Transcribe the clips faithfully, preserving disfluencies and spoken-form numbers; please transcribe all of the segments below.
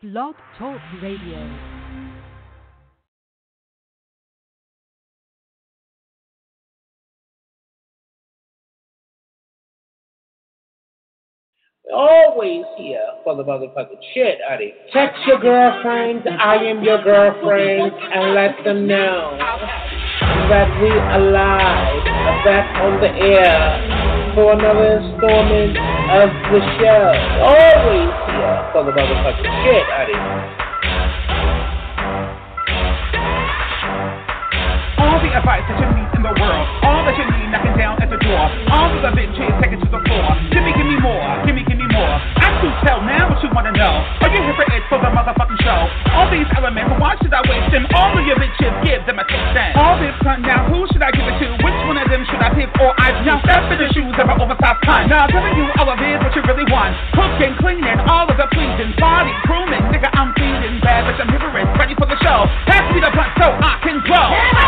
Blog Talk Radio. Always here for the motherfucking shit, Eddie. Text your girlfriend, I am your girlfriend, and let them know that we are live, back on the air for another installment of the show. Always here for the motherfucking shit, Eddie. All the advice that you need in the world, all that you need knocking down at the door, all of the bitches taken to the floor. Gimme, gimme more, gimme, gimme more. I do tell now what you wanna know. Are you here for it for the motherfucking show? All these elements, why should I waste them? All of your bitches, give them a taste then. All this fun now, who should I give it to? Which one of them should I pick or I now step in the shoes of an oversized cunt? Now telling you all of it, what you really want. Cooking, cleaning, all of the pleasing, body grooming, nigga I'm feeling bad, but I'm vigorous, ready for the show. Pass me the blunt so I can grow.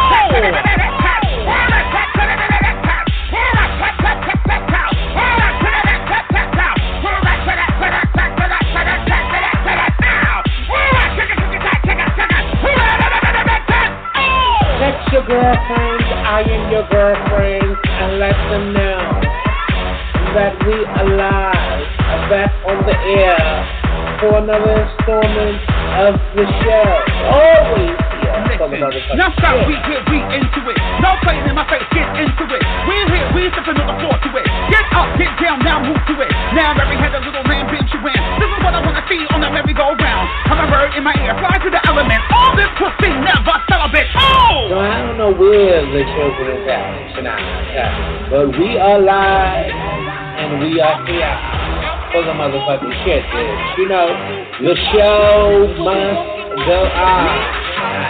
Text your girlfriend, I am your girlfriend, and let them know that we are live, back on the air for another installment of the show. Always here for the motherfucking now stop, we get we into it. No playing in my face, get into it. We're here, we stepping on the floor to it. Get up, get down, now move to it. Now Mary had a little lamb bitch you in. This is what I wanna see on the merry-go-round. I'm a bird in my ear, fly to the element. All this pussy never celebrate. Oh! So I don't know where the children is at tonight, but we are live and we are here for the motherfucking shit, bitch. You know, the show must go on.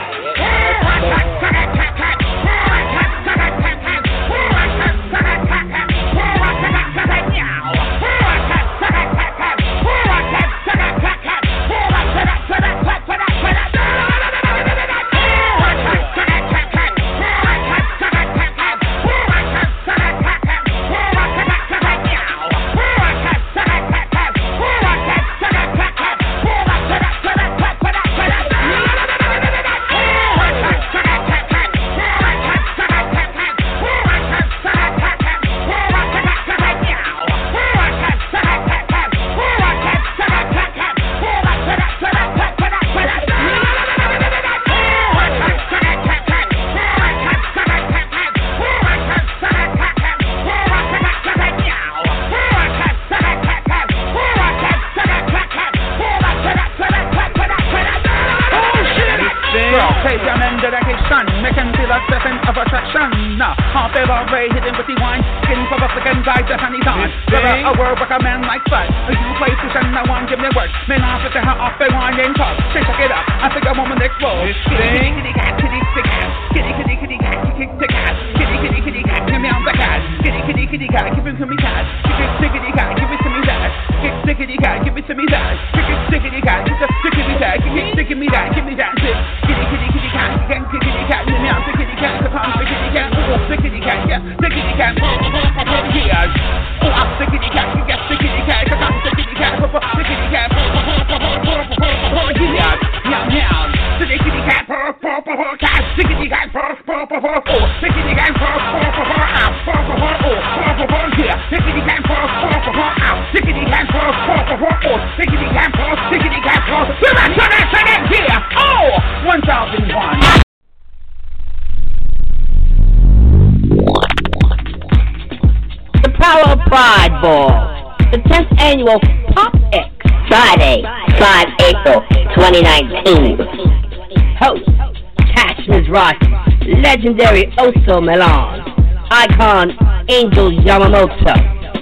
Pop-X Friday, the fifth of April, twenty nineteen. Host, Cash Mizrahi, legendary Oso Milan, icon Angel Yamamoto,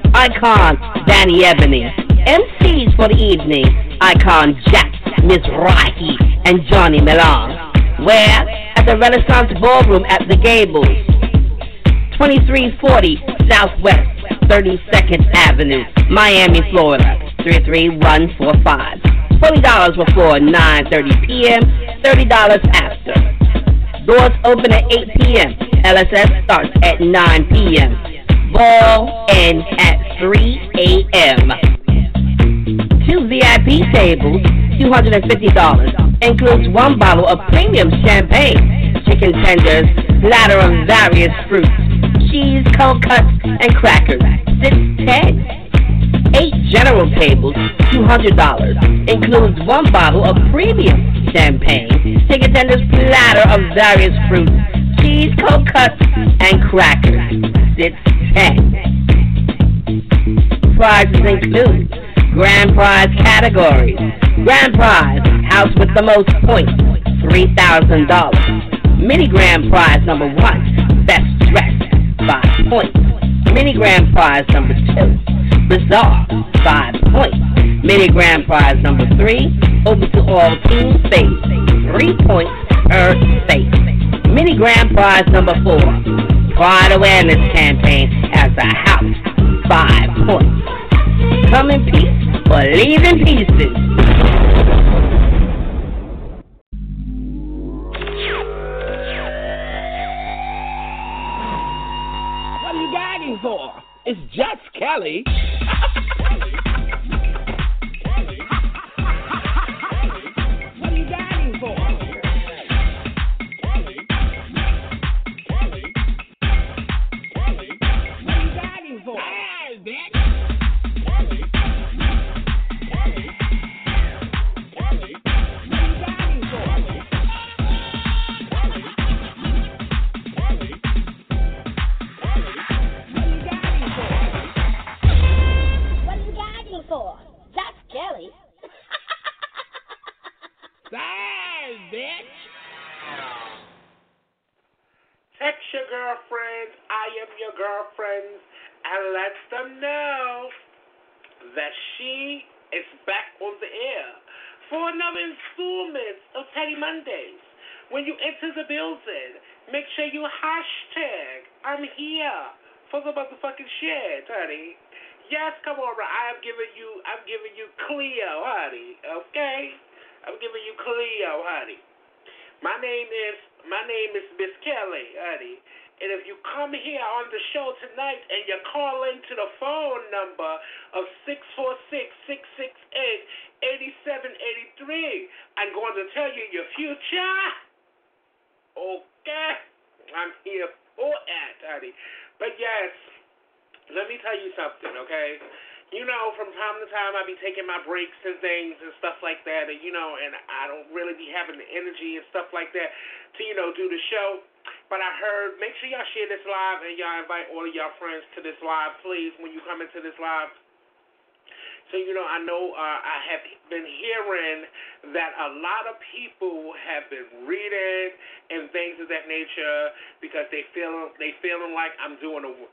icon Danny Ebony, M Cs for the evening, icon Jack Mizrahi and Johnny Milan. Where? At the Renaissance Ballroom at the Gables, twenty-three forty Southwest thirty-second Avenue, Miami, Florida, three three one four five. twenty dollars before nine thirty p.m., thirty dollars after. Doors open at eight p.m. L S S starts at nine p.m. Ball ends at three a.m. Two V I P tables two hundred fifty dollars. Includes one bottle of premium champagne, chicken tenders, platter of various fruits, cheese, cold cuts, and crackers. six ten. Eight general tables, two hundred dollars. Includes one bottle of premium champagne, chicken tenders, platter of various fruits, cheese, cold cuts, and crackers. six ten. Prizes include grand prize categories. Grand prize, house with the most points, three thousand dollars. Mini grand prize number one, best dressed, five points. Mini grand prize number two, bizarre, five points. Mini grand prize number three, open to all team space, three points per space. Mini grand prize number four, pride awareness campaign as a house, five points. Come in peace or leave in pieces. What are you gagging for? It's just Kelly. What are you gagging for? What are you gagging for? Hey, bitch. Text your girlfriends, I am your girlfriends, and let them know that she is back on the air for another installment of Petty Mondays. When you enter the building, make sure you hashtag I'm here for the motherfucking shit, honey. Yes, come on, I am giving you, I'm giving you Cleo, honey. Okay, I'm giving you Cleo, honey. My name is my name is Miss Kelly, honey. And if you come here on the show tonight and you call into the phone number of six four six, six six eight, eight seven eight three, I'm going to tell you your future. Okay, I'm here for it, honey. But yes, let me tell you something, okay? You know, from time to time, I be taking my breaks and things and stuff like that, and, you know, and I don't really be having the energy and stuff like that to, you know, do the show. But I heard, make sure y'all share this live and y'all invite all of y'all friends to this live, please, when you come into this live. So, you know, I know uh, I have been hearing that a lot of people have been reading and things of that nature because they feel they feeling like I'm doing a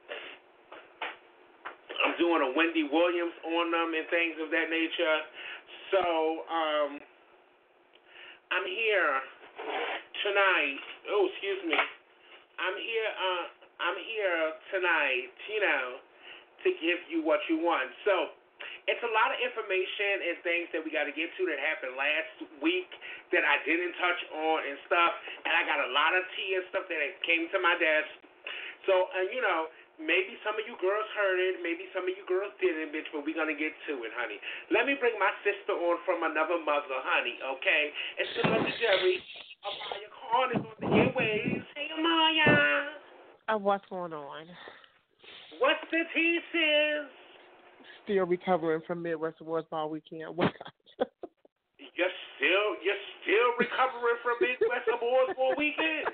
I'm doing a Wendy Williams on them and things of that nature. So, um, I'm here tonight. Oh, excuse me. I'm here. Uh, I'm here tonight, you know, to give you what you want. So, it's a lot of information and things that we got to get to that happened last week that I didn't touch on and stuff. And I got a lot of tea and stuff that came to my desk. So, and uh, you know. Maybe some of you girls heard it, maybe some of you girls didn't, bitch, but we're going to get to it, honey. Let me bring my sister on from another mother, honey, okay? It's the legendary Amaya Khan is on the airways. Hey, Amaya. Uh, what's going on? What's the tea, sis? Still recovering from Midwest Awards Ball weekend. What? You're still, you're still recovering from Midwest Awards Ball weekend?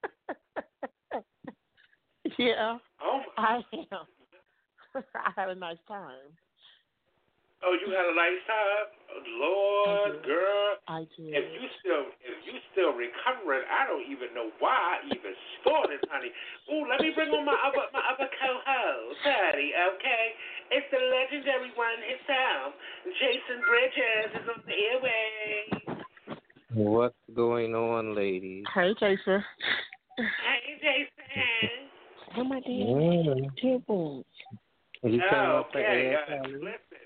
Yeah, oh I am. I had a nice time. Oh, you had a nice time, Lord, I girl. I did. If you still, if you still recovering, I don't even know why I even started, honey. Ooh, let me bring on my other, my other co-host, honey. Okay, it's the legendary one himself, Jason Bridges is on the airways. What's going on, ladies? Hey, Jason. Hey, Jason. Oh my God. Mm. Terrible. You came up for okay, air, uh, listen.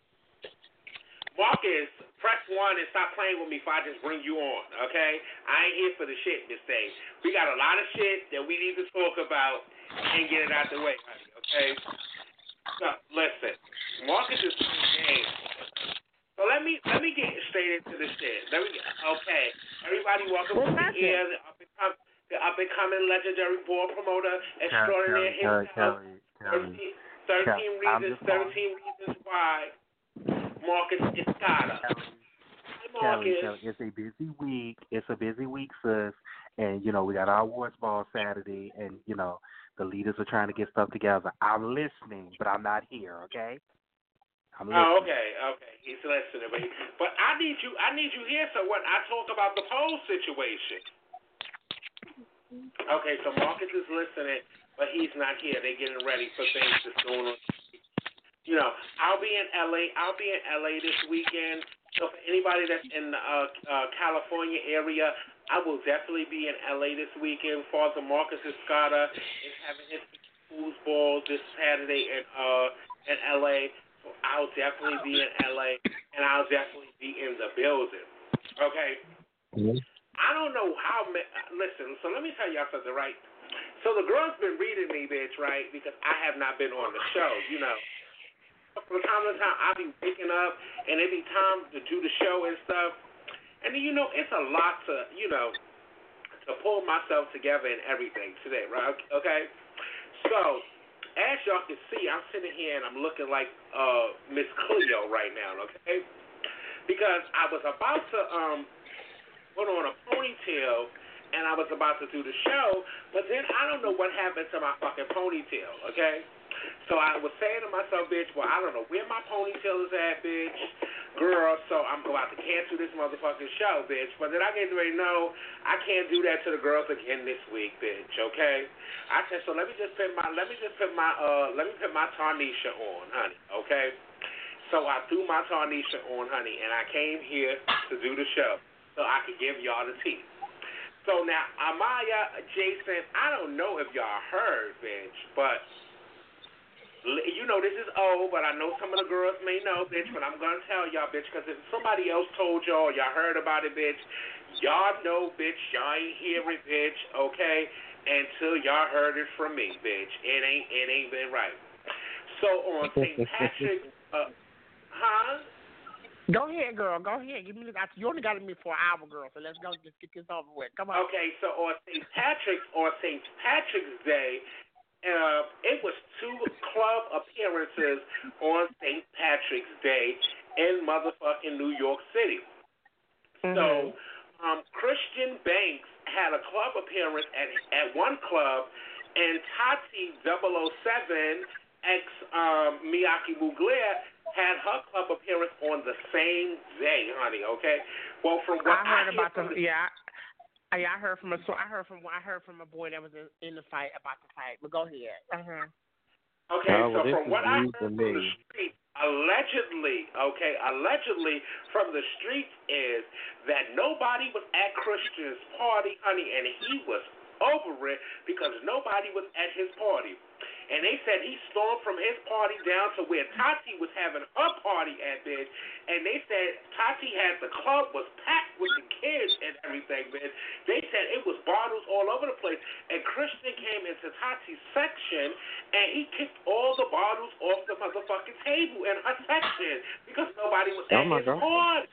Marcus, press one and stop playing with me if I just bring you on, okay? I ain't here for the shit this day. We got a lot of shit that we need to talk about and get it out the way, honey, okay? So, listen. Marcus is playing games. So let me let me get straight straight into the shit. Let me, okay. Everybody, welcome What's to the air. The up and com- the up and coming legendary board promoter extraordinaire himself. Kelly, thirteen Kelly, I'm reasons. just calling. Thirteen reasons why Marcus Escada. Kelly, Kelly, it's a busy week. It's a busy week, sis. And, you know, we got our awards ball Saturday, and, you know, the leaders are trying to get stuff together. I'm listening, but I'm not here, okay? I'm listening. Oh, okay, okay. He's listening. But, but I need you I need you here so when I talk about the poll situation. Okay, so Marcus is listening, but he's not here. They're getting ready for things that's going on. You know, I'll be in L A. I'll be in L A this weekend. So for anybody that's in the uh, uh, California area, I will definitely be in L A this weekend. Father Marcus Escada is having his foosball this Saturday in uh in L A. So I'll definitely be in L A and I'll definitely be in the building. Okay. Mm-hmm. I don't know how. Ma- Listen. So let me tell y'all something, right? So the girl's been reading me, bitch, right? Because I have not been on the show, you know. From time to time, I be waking up, and it be time to do the show and stuff. And then, you know, it's a lot to, you know, to pull myself together and everything today, right? Okay? So, as y'all can see, I'm sitting here and I'm looking like uh, Miss Cleo right now, okay? Because I was about to um put on a ponytail, and I was about to do the show, but then I don't know what happened to my fucking ponytail, okay? So I was saying to myself, bitch, well, I don't know where my ponytail is at, bitch, girl, so I'm about to cancel this motherfucking show, bitch. But then I get ready to know I can't do that to the girls again this week, bitch, okay? I said, so let me just put my, let me just put my, uh, let me put my Tarnisha on, honey, okay? So I threw my Tarnisha on, honey, and I came here to do the show so I could give y'all the tea. So now, Amaya, Jason, I don't know if y'all heard, bitch, but you know, this is old, but I know some of the girls may know, bitch, but I'm going to tell y'all, bitch, because if somebody else told y'all, y'all heard about it, bitch, y'all know, bitch, y'all ain't hear it, bitch, okay, until y'all heard it from me, bitch. It ain't it ain't been right. So on Saint Patrick's, uh, huh? Go ahead, girl. Go ahead. Give me the, you only got me for an hour, girl, so let's go just get this over with. Come on. Okay, so on Saint Patrick's, on Saint Patrick's Day, Uh, it was two club appearances on Saint Patrick's Day in motherfucking New York City. Mm-hmm. So, um, Christian Banks had a club appearance at at one club, and Tati double oh seven ex um, Miyake Mugler had her club appearance on the same day, honey. Okay. Well, from what I heard I about the, the yeah. I, I heard from a so I heard from I heard from a boy that was in, in the fight about the fight. But go ahead. Uh-huh. Okay, oh, well, so from what I heard from the street, allegedly, okay, allegedly from the streets is that nobody was at Christian's party, honey, and he was over it because nobody was at his party. And they said he stormed from his party down to where Tati was having her party at, bitch. And they said Tati had the club was packed with the kids and everything, bitch. They said it was bottles all over the place. And Christian came into Tati's section and he kicked all the bottles off the motherfucking table in her section because nobody was at oh his God. party.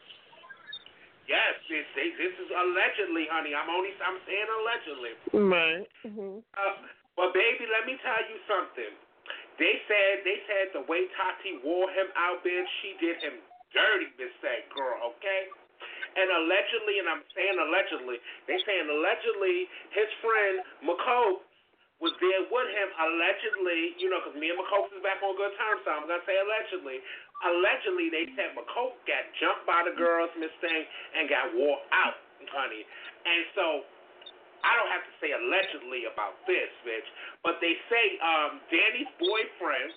Yes, this this is allegedly, honey. I'm only I'm saying allegedly. Right. Mm-hmm. Uh, but baby, let me tell you something. They said they said the way Tati wore him out, bitch, she did him dirty, Miss that girl, okay? And allegedly, and I'm saying allegedly, they saying allegedly his friend McCope was there with him. Allegedly, you know, because me and McCope is back on good terms, so I'm gonna say allegedly. Allegedly, they said McCope got jumped by the girls, Miss Thing, and got wore out, honey. And so I don't have to say allegedly about this, bitch, but they say um, Danny's boyfriend,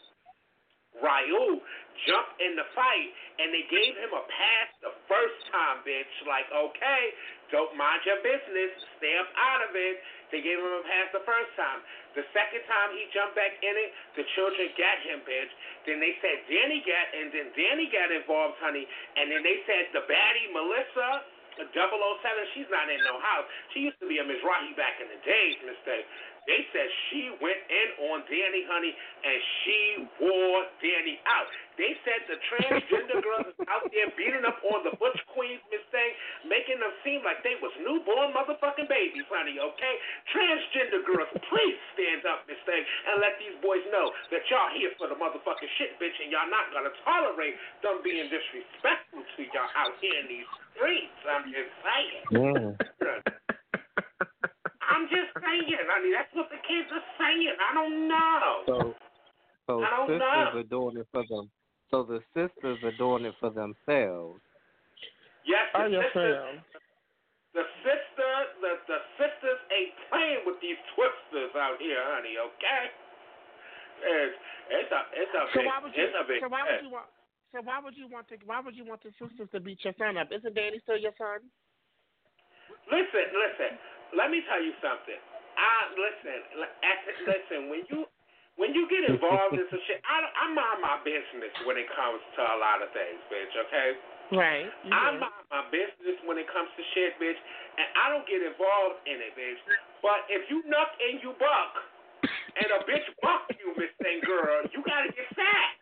Raul, jumped in the fight, and they gave him a pass the first time, bitch. Like, okay, don't mind your business, stay up out of it. They gave him a pass the first time. The second time he jumped back in it, the children got him, bitch. Then they said Danny got, and then Danny got involved, honey. And then they said the baddie, Melissa, double oh seven, she's not in no house. She used to be a Mizrahi back in the days, Mister They said she went in on Danny, honey, and she wore Danny out. They said the transgender girls is out there beating up on the Butch Queens, Miss seemed like they was newborn motherfucking babies, honey, okay? Transgender girls, please stand up, Miss Thing, and let these boys know that y'all here for the motherfucking shit, bitch, and y'all not gonna tolerate them being disrespectful to y'all out here in these streets. I'm just saying. Yeah. I'm just saying, honey, that's what the kids are saying. I don't know. So, so I don't sisters know. are doing it for them. So the sisters are doing it for themselves. Yes, the Oh, yes, sisters, ma'am. the sister, the the sisters ain't playing with these twisters out here, honey. Okay, it's it's a it's a So big why would you? it's a big. So why would you want? So why would you want to? Why would you want the sisters to beat your son up? Isn't Danny still your son? Listen, listen. Let me tell you something. I listen, listen. When you when you get involved in some shit, I I mind my business when it comes to a lot of things, bitch. Okay. Right. I mind my business when it comes to shit, bitch, and I don't get involved in it, bitch. But if you nuck and you buck, and a bitch buck you, Miss Thing Girl, you gotta get sacked.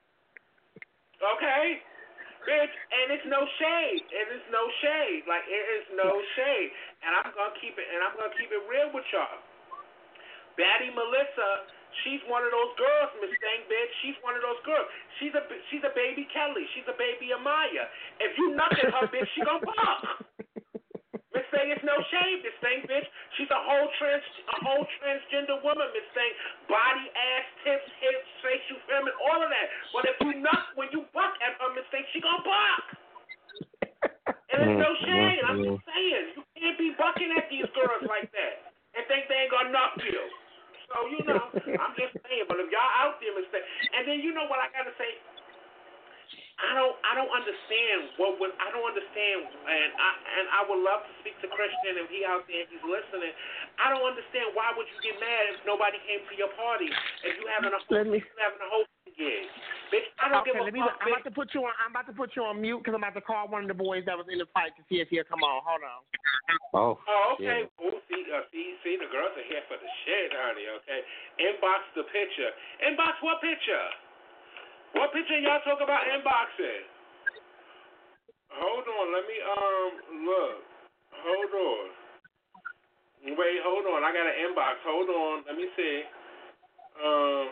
Okay? Bitch, and it's no shade. It is no shade. Like, it is no shade. And I'm gonna keep it and I'm gonna keep it real with y'all. Baddie Melissa, she's one of those girls, Miss Thing, bitch. She's one of those girls. She's a she's a baby Kelly. She's a baby Amaya. If you nuck at her, bitch, she gonna buck. Miss Thing, it's no shame, Miss Thing, bitch. She's a whole trans a whole transgender woman, Miss Thing. Body, ass, tips, hips, facial feminine, all of that. But if you nuck when you buck at her, Miss Thing, she gonna buck. And it's no shame. I'm just saying, you can't be bucking at these girls like that and think they ain't gonna knock you. So, you know, I'm just saying, but if y'all out there, Mister And then you know what I gotta say? I don't I don't understand what would I don't understand and I and I would love to speak to Christian if he out there and he's listening. I don't understand why would you get mad if nobody came to your party if you having a Let me, if you having a hosting gig. Bitch, I don't okay, give a let me, fuck. I'm about to put you on. I'm about to put you on mute because I'm about to call one of the boys that was in the fight to see if he'll come on. Hold on. Oh. Oh, okay. Yeah. Oh, see, uh, see, see, the girls are here for the shit, honey. Okay. Inbox the picture. Inbox what picture? What picture y'all talk about inboxing? Hold on, let me um look. Hold on. Wait, hold on. I got an inbox. Hold on. Let me see. Um.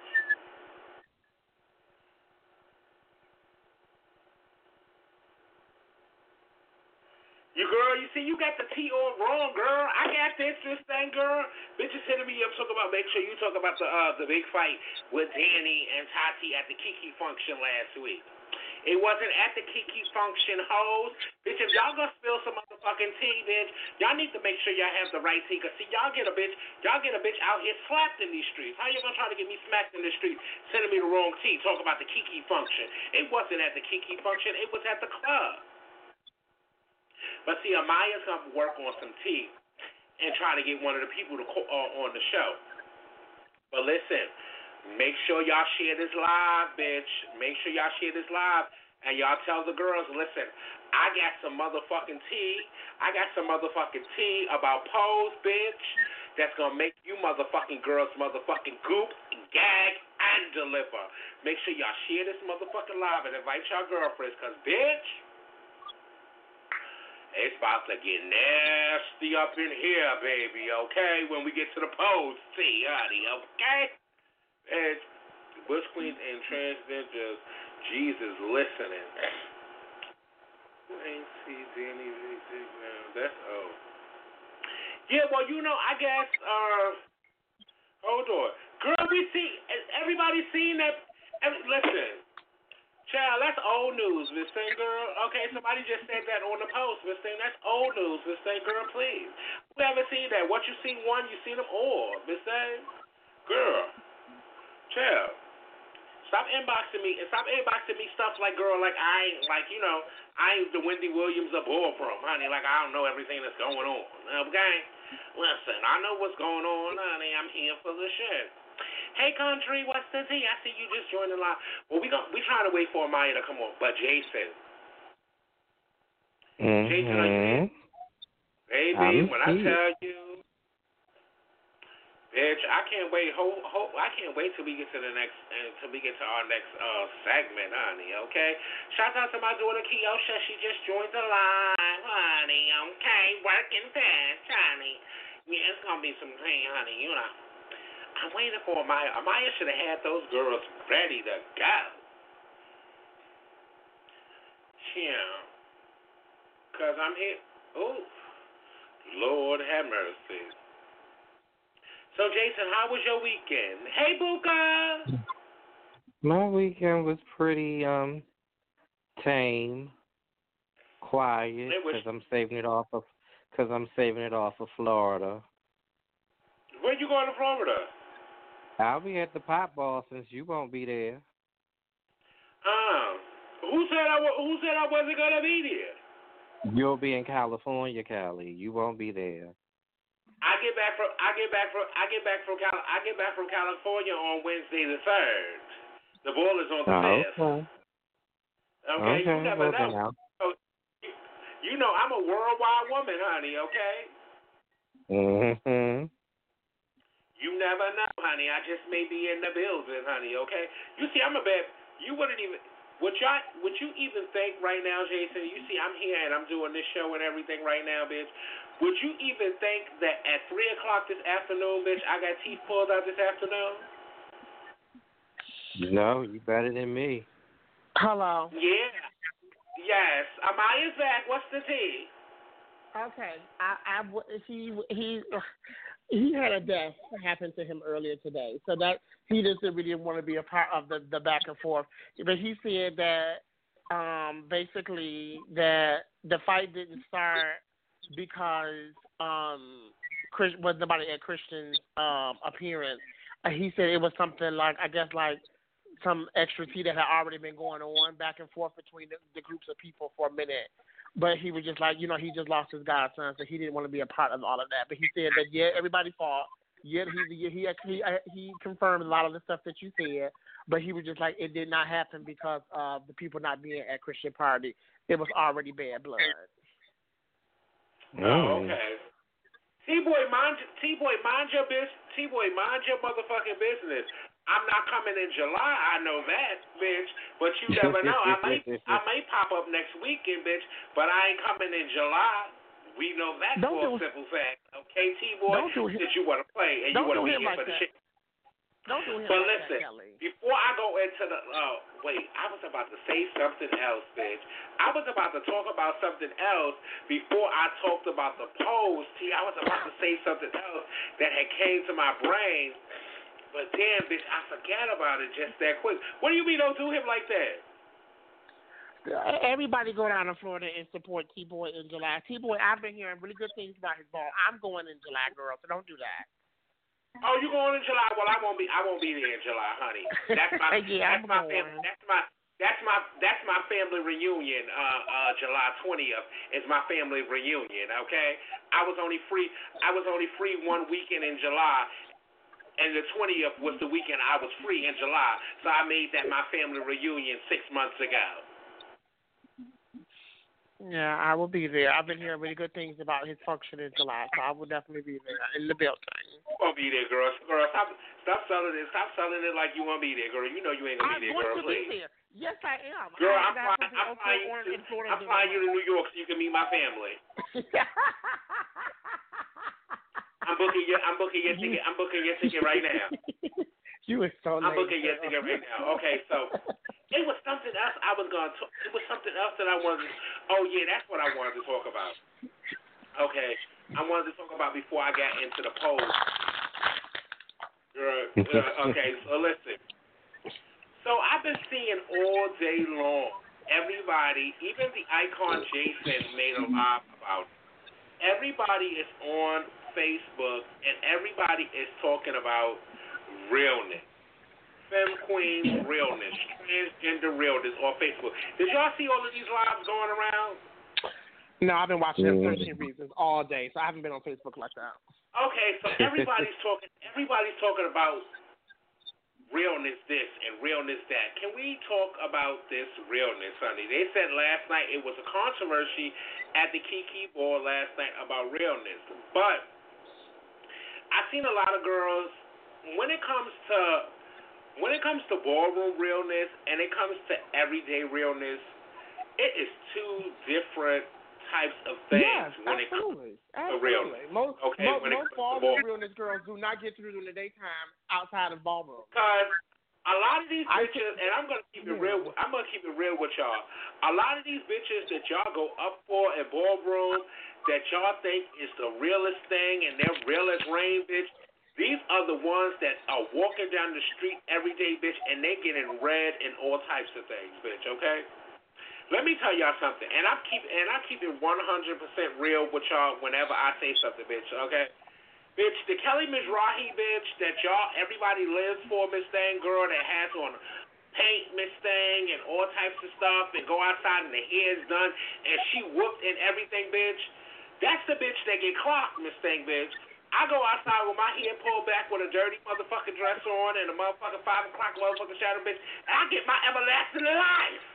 You girl, you see, you got the T all wrong, girl. I got this, this thing, girl. Bitches hitting me up talking about. Make sure you talk about the uh the big fight with Danny and Tati at the Kiki function last week. It wasn't at the Kiki function, hoes. Bitch, if y'all gonna spill some motherfucking tea, bitch, y'all need to make sure y'all have the right tea. Cause see, y'all get a bitch, y'all get a bitch out here slapped in these streets. How you gonna try to get me smacked in the streets, sending me the wrong tea? Talk about the Kiki function. It wasn't at the Kiki function. It was at the club. But see, Amaya's gonna work on some tea and try to get one of the people to call, uh, on the show. But listen. Make sure y'all share this live, bitch. Make sure y'all share this live. And y'all tell the girls, listen, I got some motherfucking tea. I got some motherfucking tea about pose, bitch, that's going to make you motherfucking girls motherfucking goop, gag, and deliver. Make sure y'all share this motherfucking live and invite y'all girlfriends, because, bitch, it's about to get nasty up in here, baby, okay? When we get to the pose tea, honey, okay? And Bush Queens and transgenders, Jesus listening. Who ain't see Danny now? That's oh. Yeah, well, you know, I guess. Uh, hold on, girl. We see everybody seen that. Every, listen, child, that's old news, Miss Thing Girl. Okay, somebody just said that on the post, Miss Thing. That's old news, Miss Thing Girl. Please, we haven't seen that. What you see one, you seen them all, Miss Thing Girl. Chill. Stop inboxing me and stop inboxing me stuff like, girl, like I ain't, like, you know, I ain't the Wendy Williams of Ballroom, honey. Like, I don't know everything that's going on. Okay? Listen, I know what's going on, honey. I'm here for the shit. Hey, country, what's the tea? I see you just joined the line. Well, we gon' we trying to wait for Amaya to come on. But Jason. Mm-hmm. Jason, are you here? Baby, I'm when here. I tell you, bitch, I can't wait. Ho, ho, I can't wait till we get to the next, until we get to our next uh segment, honey. Okay. Shout out to my daughter Kiosha. She just joined the line. honey, okay? Working fast, honey. Yeah, it's going to be some pain, honey, you know. I'm waiting for Amaya. Amaya should have had those girls ready to go. Yeah. Because I'm here. Oh, Lord have mercy. So, Jason, how was your weekend? Hey, Buka. My weekend was pretty um tame, quiet, because I'm saving it off of because I'm saving it off of Florida. Where you going to Florida? I'll be at the Pop Ball since you won't be there. Um, who said I wa- who said I wasn't gonna be there? You'll be in California, Cali. You won't be there. I get back from I get back from I get back from Cal I get back from California on Wednesday the third. The ball is on the fifth. Oh, okay. Okay, okay. you never well, know. So, you, you know I'm a worldwide woman, honey. Okay. Mhm. You never know, honey. I just may be in the building, honey. Okay. You see, I'm a bad. You wouldn't even. Would you would you even think right now, Jason? You see, I'm here and I'm doing this show and everything right now, bitch. Would you even think that at three o'clock this afternoon, bitch, I got teeth pulled out this afternoon? No, you better than me. Hello. Yeah. Yes. Amaya's back. What's the tea? Okay. I, I, he, he, he had a death happen to him earlier today, so that he just really didn't want to be a part of the, the back and forth. But he said that um, basically that the fight didn't start because um, Chris was nobody at Christian's um, appearance. Uh, he said it was something like I guess like some extra tea that had already been going on back and forth between the, the groups of people for a minute. But he was just like, you know, he just lost his godson, so he didn't want to be a part of all of that. But he said that, yeah, everybody fought. Yeah, he he he he confirmed a lot of the stuff that you said, but he was just like, it did not happen because of the people not being at Christian party. It was already bad blood. Oh, okay. T-boy, mind T-boy, mind your business. T-boy, mind your motherfucking business. I'm not coming in July, I know that, bitch. But you never know. I may I may pop up next weekend, bitch, but I ain't coming in July. We know that Don't for a do, simple fact. Okay, T-boy, don't do him, that you want to play and don't you want to do be him here like for the that. shit. Don't do him But like listen, that, Kelly. Before I go into the, oh, wait, I was about to say something else, bitch. I was about to talk about something else before I talked about the pose. T, I was about to say something else that had came to my brain. But damn, bitch, I forgot about it just that quick. What do you mean don't do him like that? Everybody go down to Florida and support T-Boy in July. T-Boy, I've been hearing really good things about his ball. I'm going in July, girl, so don't do that. Oh, you going in July? Well, I won't be. I won't be there in July, honey. That's my. yeah, that's I'm my going. family. That's my. That's my. That's my family reunion. Uh, uh, July twentieth is my family reunion. Okay. I was only free. I was only free one weekend in July. And the twentieth was the weekend I was free in July, so I made that my family reunion six months ago. Yeah, I will be there. I've been hearing really good things about his function in July, so I will definitely be there in the building. You won't be there, girl. Girl, stop, stop selling it. Stop selling it like you won't be there, girl. You know you ain't gonna be there, girl. I'm going to please. be there. Yes, I am. Girl, I I'm flying. I'm flying you. To, I'm flying you to New York so you can meet my family. I'm booking your. I'm booking your ticket. I'm booking your ticket right now. You are so I'm late, booking girl. your ticket right now. Okay, so it was something else I was going to. It was something else that I wanted. To, oh yeah, that's what I wanted to talk about. Okay, I wanted to talk about before I got into the poll. Uh, uh, okay, so listen. So I've been seeing all day long. Everybody, even the icon Jason made a live about it. Everybody is on Facebook and everybody is talking about realness. Femme Queen realness. Transgender realness on Facebook. Did y'all see all of these lives going around? No, I've been watching them thirteen Reasons all day, so I haven't been on Facebook like that. Okay, so everybody's talking everybody's talking about realness this and realness that. Can we talk about this realness, honey? They said last night it was a controversy at the Kiki Ball last night about realness. But I've seen a lot of girls when it comes to when it comes to ballroom realness and it comes to everyday realness, it is two different types of things yes, when absolutely. it comes to absolutely. realness. Most, okay, most, when it most comes to ballroom ball- realness girls do not get through in the daytime outside of ballroom. Because a lot of these I bitches, and I'm gonna keep it yeah. real. I'm gonna keep it real with y'all. A lot of these bitches that y'all go up for in ballroom, that y'all think is the realest thing, and they're real as rain, bitch. These are the ones that are walking down the street every day, bitch, and they getting red and all types of things, bitch. Okay. Let me tell y'all something, and I keep and I keep it one hundred percent real with y'all whenever I say something, bitch. Okay. Bitch, the Kelly Mizrahi bitch that y'all everybody lives for, Miss Thing girl that has on paint, Miss Thing, and all types of stuff, and go outside and the hair's done, and she whooped and everything, bitch. That's the bitch that get clocked, Miss Thing, bitch. I go outside with my hair pulled back with a dirty motherfucking dress on and a motherfucking five o'clock motherfucking shadow, bitch, and I get my everlasting life.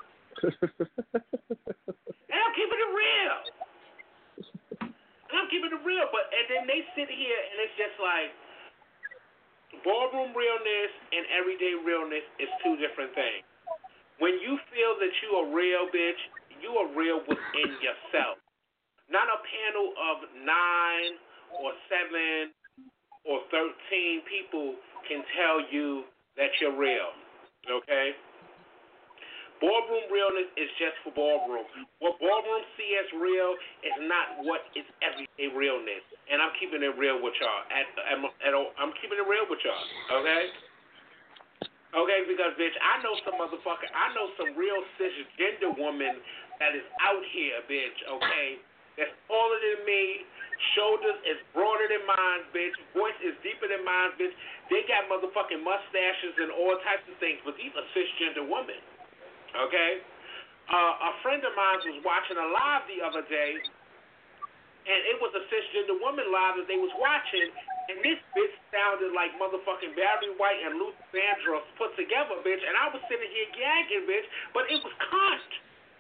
And I'm keeping it real. And I'm keeping it real. But and then they sit here and it's just like ballroom realness and everyday realness is two different things. When you feel that you are real, bitch, you are real within yourself. Not a panel of nine or seven or thirteen people can tell you that you're real. Okay? Ballroom realness is just for ballroom. What ballroom see as real is not what is everyday realness. And I'm keeping it real with y'all. At, at, at, I'm keeping it real with y'all. Okay? Okay, because, bitch, I know some motherfucker, I know some real cisgender woman that is out here, bitch, okay? That's taller than me, shoulders is broader than mine, bitch, voice is deeper than mine, bitch. They got motherfucking mustaches and all types of things, but these are cisgender women, okay? Uh, a friend of mine was watching a live the other day, and it was a cisgender woman live that they was watching, and this bitch sounded like motherfucking Barry White and Luther Vandross put together, bitch, and I was sitting here gagging, bitch, but it was cunt.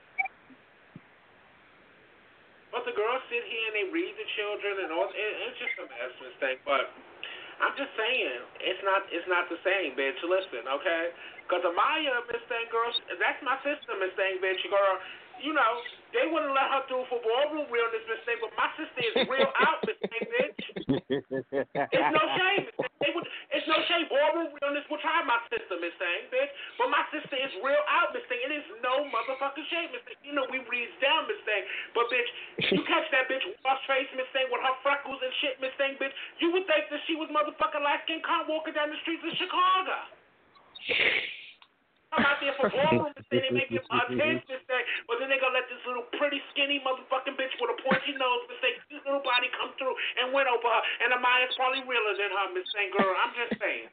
But the girls sit here and they read the children and all. It, it's just a mess, Miss Thing. But I'm just saying, it's not it's not the same, bitch. Listen, okay? Because Amaya, Miss Thing, girls, that's my sister, Miss Thing, bitch. Girl, you know, they wouldn't let her through for ballroom realness, Miss Thing, but my sister is real out, Miss Thing, bitch. It's no shame, Miss Thing. They would, it's no shame. Ballroom realness will try my sister, Miss Thing, bitch. But my sister is real out, Miss Thing. It is no motherfucking shame, Miss Thing. You know, we reads down, Miss Thing. But, bitch, you catch that bitch wash face, Miss Thing, with her freckles and shit, Miss Thing, bitch. You would think that she was motherfucking light-skinned cunt walking down the streets of Chicago. I'm out there for ballroom, Miss Thing. They make it my attention, Miss Thing. But then they gonna let this little pretty, skinny motherfucking bitch with a pointy nose, Miss Thing, this little body come through and went over her. And Amaya's probably realer than her, Miss Thing, girl. I'm just saying.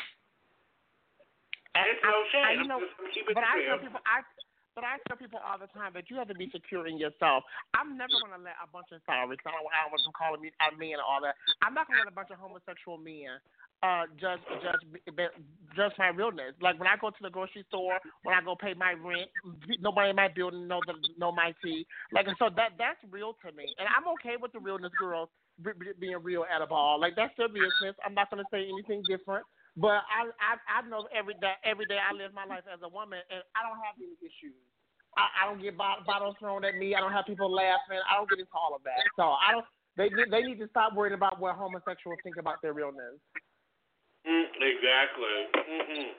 It's no shame. I, I, you know, I'm just keeping but it I real. tell people, I, but I tell people all the time that you have to be secure in yourself. I'm never gonna let a bunch of sorry, I don't, I don't want them calling me a man and all that. I'm not gonna let a bunch of homosexual men uh judge judge judge my realness. Like when I go to the grocery store, when I go pay my rent, nobody in my building know the know my tea. Like so that that's real to me, and I'm okay with the realness girls being real at a ball. Like that's their business. I'm not gonna say anything different. But I, I I know every day every day I live my life as a woman, and I don't have any issues. I, I don't get bottles thrown at me. I don't have people laughing. I don't get into all of that. So I don't. They they need to stop worrying about what homosexuals think about their realness. Mm, exactly. Mm-hmm.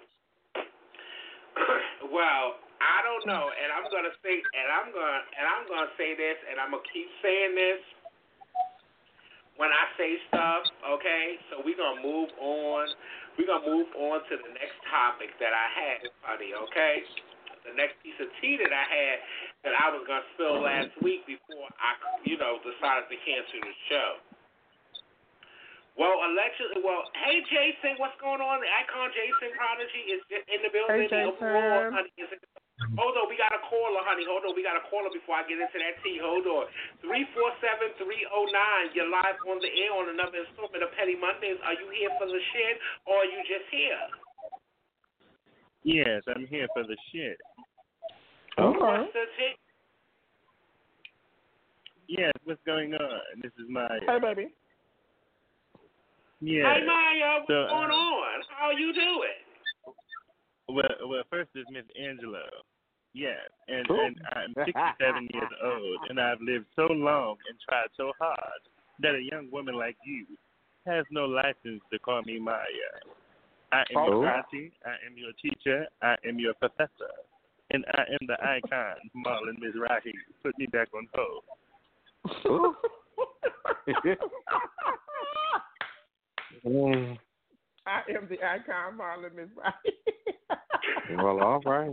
Well, I don't know, and I'm gonna say, and I'm gonna and I'm gonna say this, and I'm gonna keep saying this when I say stuff. Okay, so we're gonna move on. We're going to move on to the next topic that I had, buddy, okay? The next piece of tea that I had that I was going to spill last week before I, you know, decided to cancel the show. Well, allegedly, well, hey, Jason, what's going on? The icon Jason Prodigy is in the building. Hey, Jason. Overall, honey, is it, hold on, we got a caller, honey. Hold on, we got a caller before I get into that tea. Hold on. three four seven, three oh nine. You're live on the air on another installment of Petty Mondays. Are you here for the shit, or are you just here? Yes, I'm here for the shit. Okay. What's the tea? Yes, what's going on? This is Maya. Hey, baby. Yeah. Hey, Maya, what's so, going uh, on? How are you doing? Well, well, first is Miss Angelo. Yes, and, Cool. and I'm sixty-seven years old, and I've lived so long and tried so hard that a young woman like you has no license to call me Maya. I am Oh. your auntie, I am your teacher, I am your professor, and I am the icon, Marlon Mizrahi. Put me back on hold. Ooh. Mm. I am the icon, Marlon Mizrahi. Well, all right.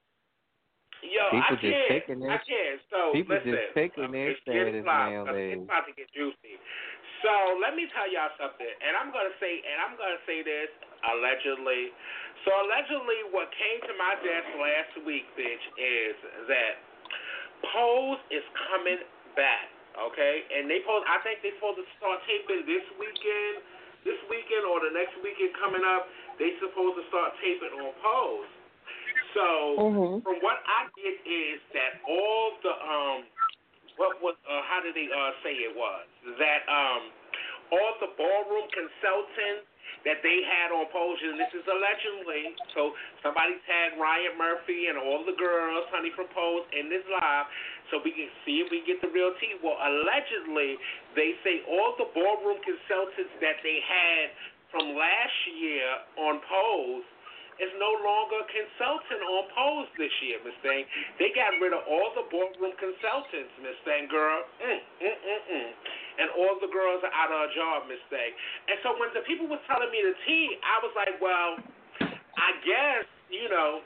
Yo, People I just can't. taking I their can't. So people listen, just taking um, their it's getting status live. nowadays. It's about to get juicy. So let me tell y'all something, and I'm gonna say, and I'm gonna say this allegedly. So allegedly, what came to my desk last week, bitch, is that Pose is coming back. Okay, and they post. I think they're supposed to start taping this weekend, this weekend or the next weekend coming up. They supposed to start taping on Pose. So Mm-hmm. from what I get is that all the um what was uh, how did they uh say it was that um all the ballroom consultants that they had on Pose, and this is allegedly, so somebody tagged Ryan Murphy and all the girls, honey, from Pose in this live, so we can see if we get the real tea. Well, allegedly, they say all the ballroom consultants that they had from last year on Pose is no longer a consultant on Pose this year, Miss Thing. They got rid of all the ballroom consultants, Miss Thing, girl. Mm, mm, mm, mm. And all the girls are out of a job, Miss Thing. And so when the people was telling me the tea, I was like, well, I guess, you know,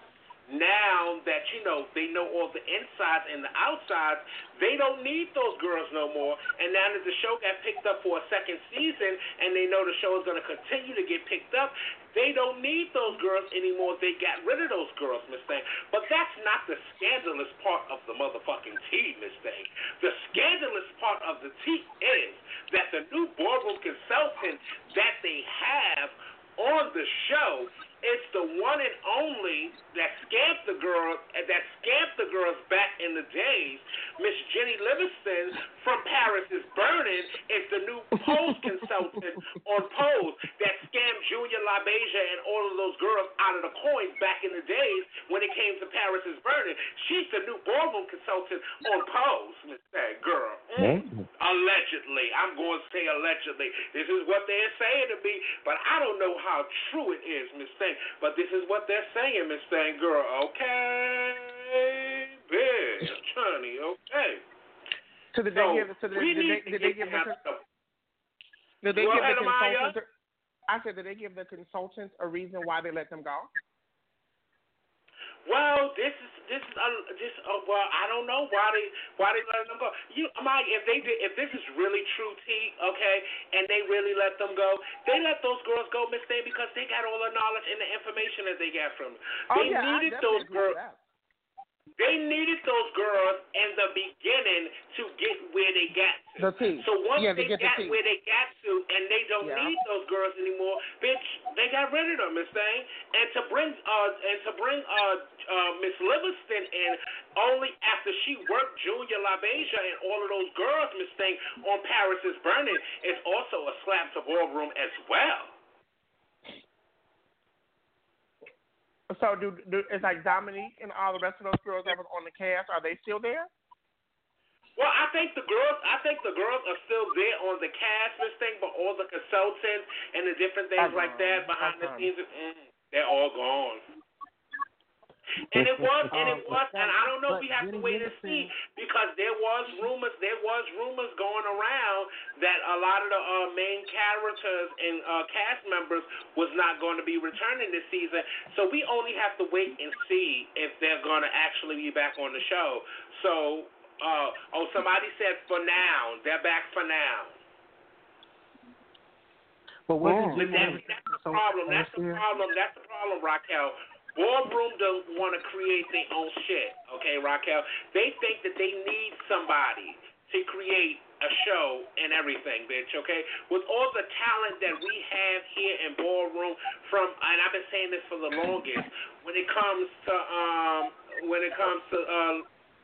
now that, you know, they know all the insides and the outsides, they don't need those girls no more. And now that the show got picked up for a second season and they know the show is going to continue to get picked up, they don't need those girls anymore. They got rid of those girls, Miss Thing. But that's not the scandalous part of the motherfucking tea, Miss Thing. The scandalous part of the tea is that the new ballroom consultant that they have on the show, it's the one and only that scammed the girl, that scammed the girls back in the days. Miss Jenny Livingston from Paris is Burning is the new Pose consultant on Pose that scammed Junior LaBeija and all of those girls out of the coins back in the days when it came to Paris is Burning. She's the new ballroom consultant on Pose, Miss that girl. Mm. Allegedly. I'm going to say allegedly. This is what they're saying to me, but I don't know how true it is, Miss Thing. But this is what they're saying, Miss Thing, girl. Okay, bitch, honey, okay. So did So, they give? So did, we did, need they, to did they get give the? down to- Did they Go give ahead, the Amaya. consultants? I said, did they give the consultants a reason why they let them go? Well, this is this is uh, this uh, well, I don't know why they why they let them go. You, Mike, if they did, if this is really true, T, okay, and they really let them go, they let those girls go, Miss Thing, because they got all the knowledge and the information that they got from them. Oh They yeah, needed I those definitely agree girls. with that. They needed those girls in the beginning to get where they got to. The tea. So once Yeah, they to get the got tea. where they got to, and they don't Yeah. need those girls anymore, bitch, they got rid of them, Miss Thing. And to bring uh and to bring uh uh Miss Livingston in only after she worked Junior LaBeija and all of those girls, Miss Thing, on Paris is Burning is also a slap to ballroom as well. So do, do it's like Dominique and all the rest of those girls that was on the cast, are they still there? Well, I think the girls, I think the girls are still there on the cast, Miss Thing, but all the consultants and the different things Uh-huh. like that behind the Uh-huh. scenes, mm, they're all gone. And it was, and it was, and I don't know if we have to wait and see because there was rumors, there was rumors going around that a lot of the uh, main characters and uh, cast members was not going to be returning this season. So we only have to wait and see if they're going to actually be back on the show. So, uh, oh, somebody said for now, they're back for now. But what Oh. did But that's, that's the problem. That's the problem. That's the problem, Raquel. Ballroom don't want to create their own shit, okay, Raquel? They think that they need somebody to create a show and everything, bitch, okay? With all the talent that we have here in Ballroom from, and I've been saying this for the longest, when it comes to, um, when it comes to, uh,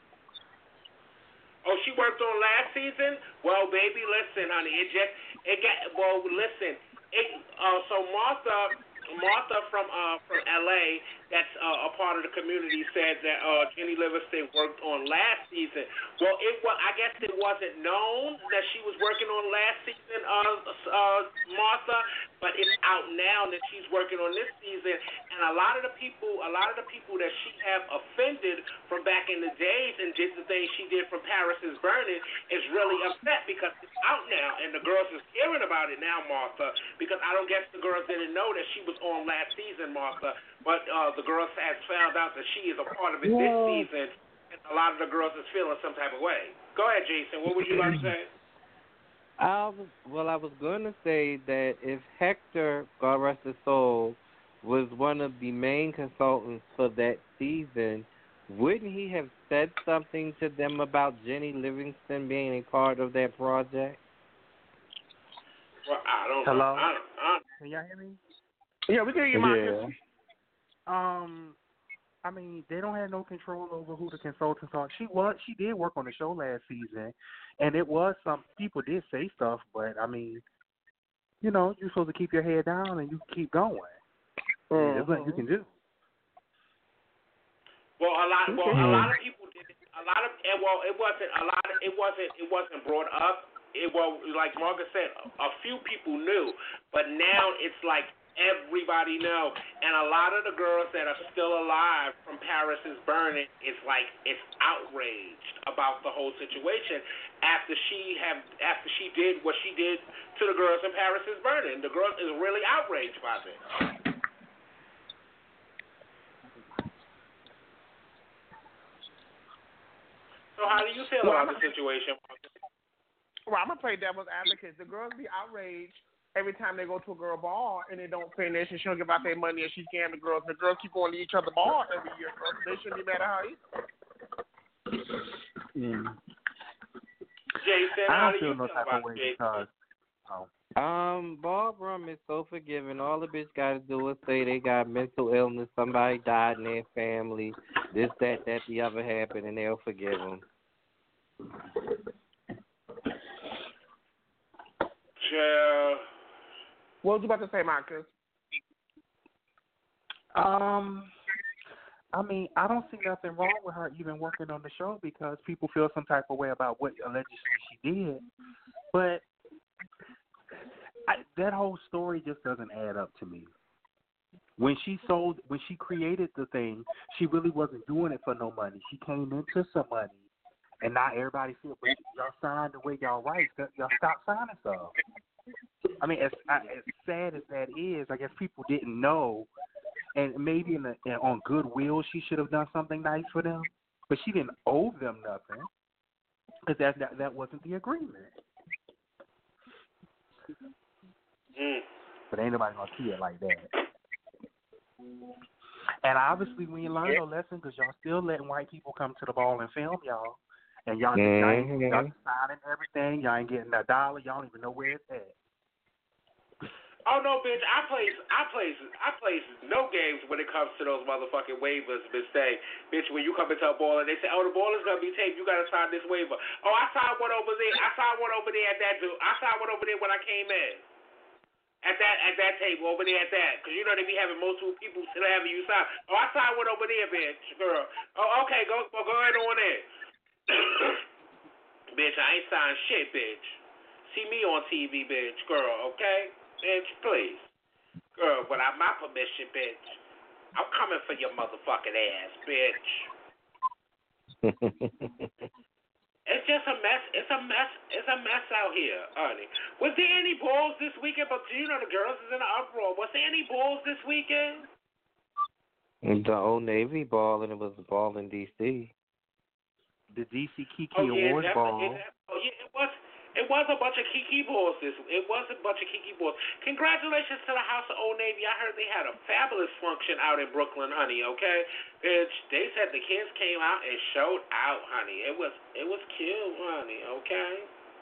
oh, she worked on last season? Well, baby, listen, honey, it just, it got, well, listen, it, uh, so Martha, Martha from uh, from L A, that's uh, a part of the community, said that uh, Jenny Livingston worked on last season. Well, it was, I guess it wasn't known that she was working on last season, uh, uh, Martha, but it's out now that she's working on this season. And a lot of the people, a lot of the people that she have offended from back in the days and did the things she did from Paris is Burning is really upset because it's out now, and the girls is hearing about it now, Martha, because I don't guess the girls didn't know that she was on last season, Martha, but uh, the girls has found out that she is a part of it this season, and a lot of the girls is feeling some type of way. Go ahead, Jason. What would you like to say? I was, well, I was going to say that if Hector, God rest his soul, was one of the main consultants for that season, wouldn't he have said something to them about Jenny Livingston being a part of that project? Well, I don't Hello? know. I don't, I don't. Can y'all hear me? Yeah, we can hear you, Marcus. Yeah. Um, I mean, they don't have no control over who the consultants are. She was, she did work on the show last season, and it was some people did say stuff, but I mean, you know, you're supposed to keep your head down and you keep going. Mm-hmm. There's nothing you can do. Well, a lot. Well, a lot of people did it. A lot of. Well, it wasn't a lot. Of, it wasn't. It wasn't brought up. It well, like Margaret said, a, a few people knew, but now it's like everybody know, and a lot of the girls that are still alive from Paris is Burning is like it's outraged about the whole situation after she have after she did what she did to the girls in Paris is Burning. The girls is really outraged by this. So how do you feel well, about the situation? Well, I'm gonna play devil's advocate. The girls be outraged every time they go to a girl ball and they don't finish and she don't give out their money and she scam the girls. The girls keep going to each other ball every year, so they shouldn't be mad at her either. Mm. Jason, I how don't do feel you no feel type about of way Jason? because oh. Um, ballroom is so forgiving. All the bitch got to do is say they got mental illness, somebody died in their family, this, that, that, the other happened, and they'll forgive them. Yeah. What was you about to say, Marcus? Um, I mean, I don't see nothing wrong with her even working on the show because people feel some type of way about what allegedly she did. But I, that whole story just doesn't add up to me. When she sold, when she created the thing, she really wasn't doing it for no money. She came into some money, and not everybody feel. But y'all signed the way y'all write. Y'all stop signing stuff. I mean, as as sad as that is, I guess people didn't know, and maybe in, the, in on goodwill, she should have done something nice for them. But she didn't owe them nothing because that, that that wasn't the agreement. Mm. But ain't nobody gonna see it like that. And obviously, we ain't learned no lesson because y'all still letting white people come to the ball and film y'all, and y'all, mm-hmm. y'all, ain't, y'all signing everything. Y'all ain't getting a dollar. Y'all don't even know where it's at. Oh no, bitch! I place, I place, I place no games when it comes to those motherfucking waivers, bitch. Say, bitch, when you come into a ball and they say, oh, the ball is gonna be taped, you gotta sign this waiver. Oh, I signed one over there. I signed one over there at that dude. I signed one over there when I came in. At that at that table over there at that, because you know they be having multiple people still having you sign. Oh, I signed one over there, bitch, girl. Oh, okay, go go, go ahead on in. Bitch, I ain't signed shit, bitch. See me on T V, bitch, girl. Okay, bitch, please, girl. Without my permission, bitch, I'm coming for your motherfucking ass, bitch. It's just a mess. It's a mess. It's a mess out here, honey. Was there any balls this weekend? But you know the girls is in an uproar. Was there any balls this weekend? The Old Navy ball, and it was the ball in D C. The D C Kiki oh, yeah, Awards ball. Yeah, oh yeah, it was. It was a bunch of Kiki balls. This. It was a bunch of Kiki balls. Congratulations to the House of Old Navy. I heard they had a fabulous function out in Brooklyn, honey. Okay, bitch. They said the kids came out and showed out, honey. It was it was cute, honey. Okay.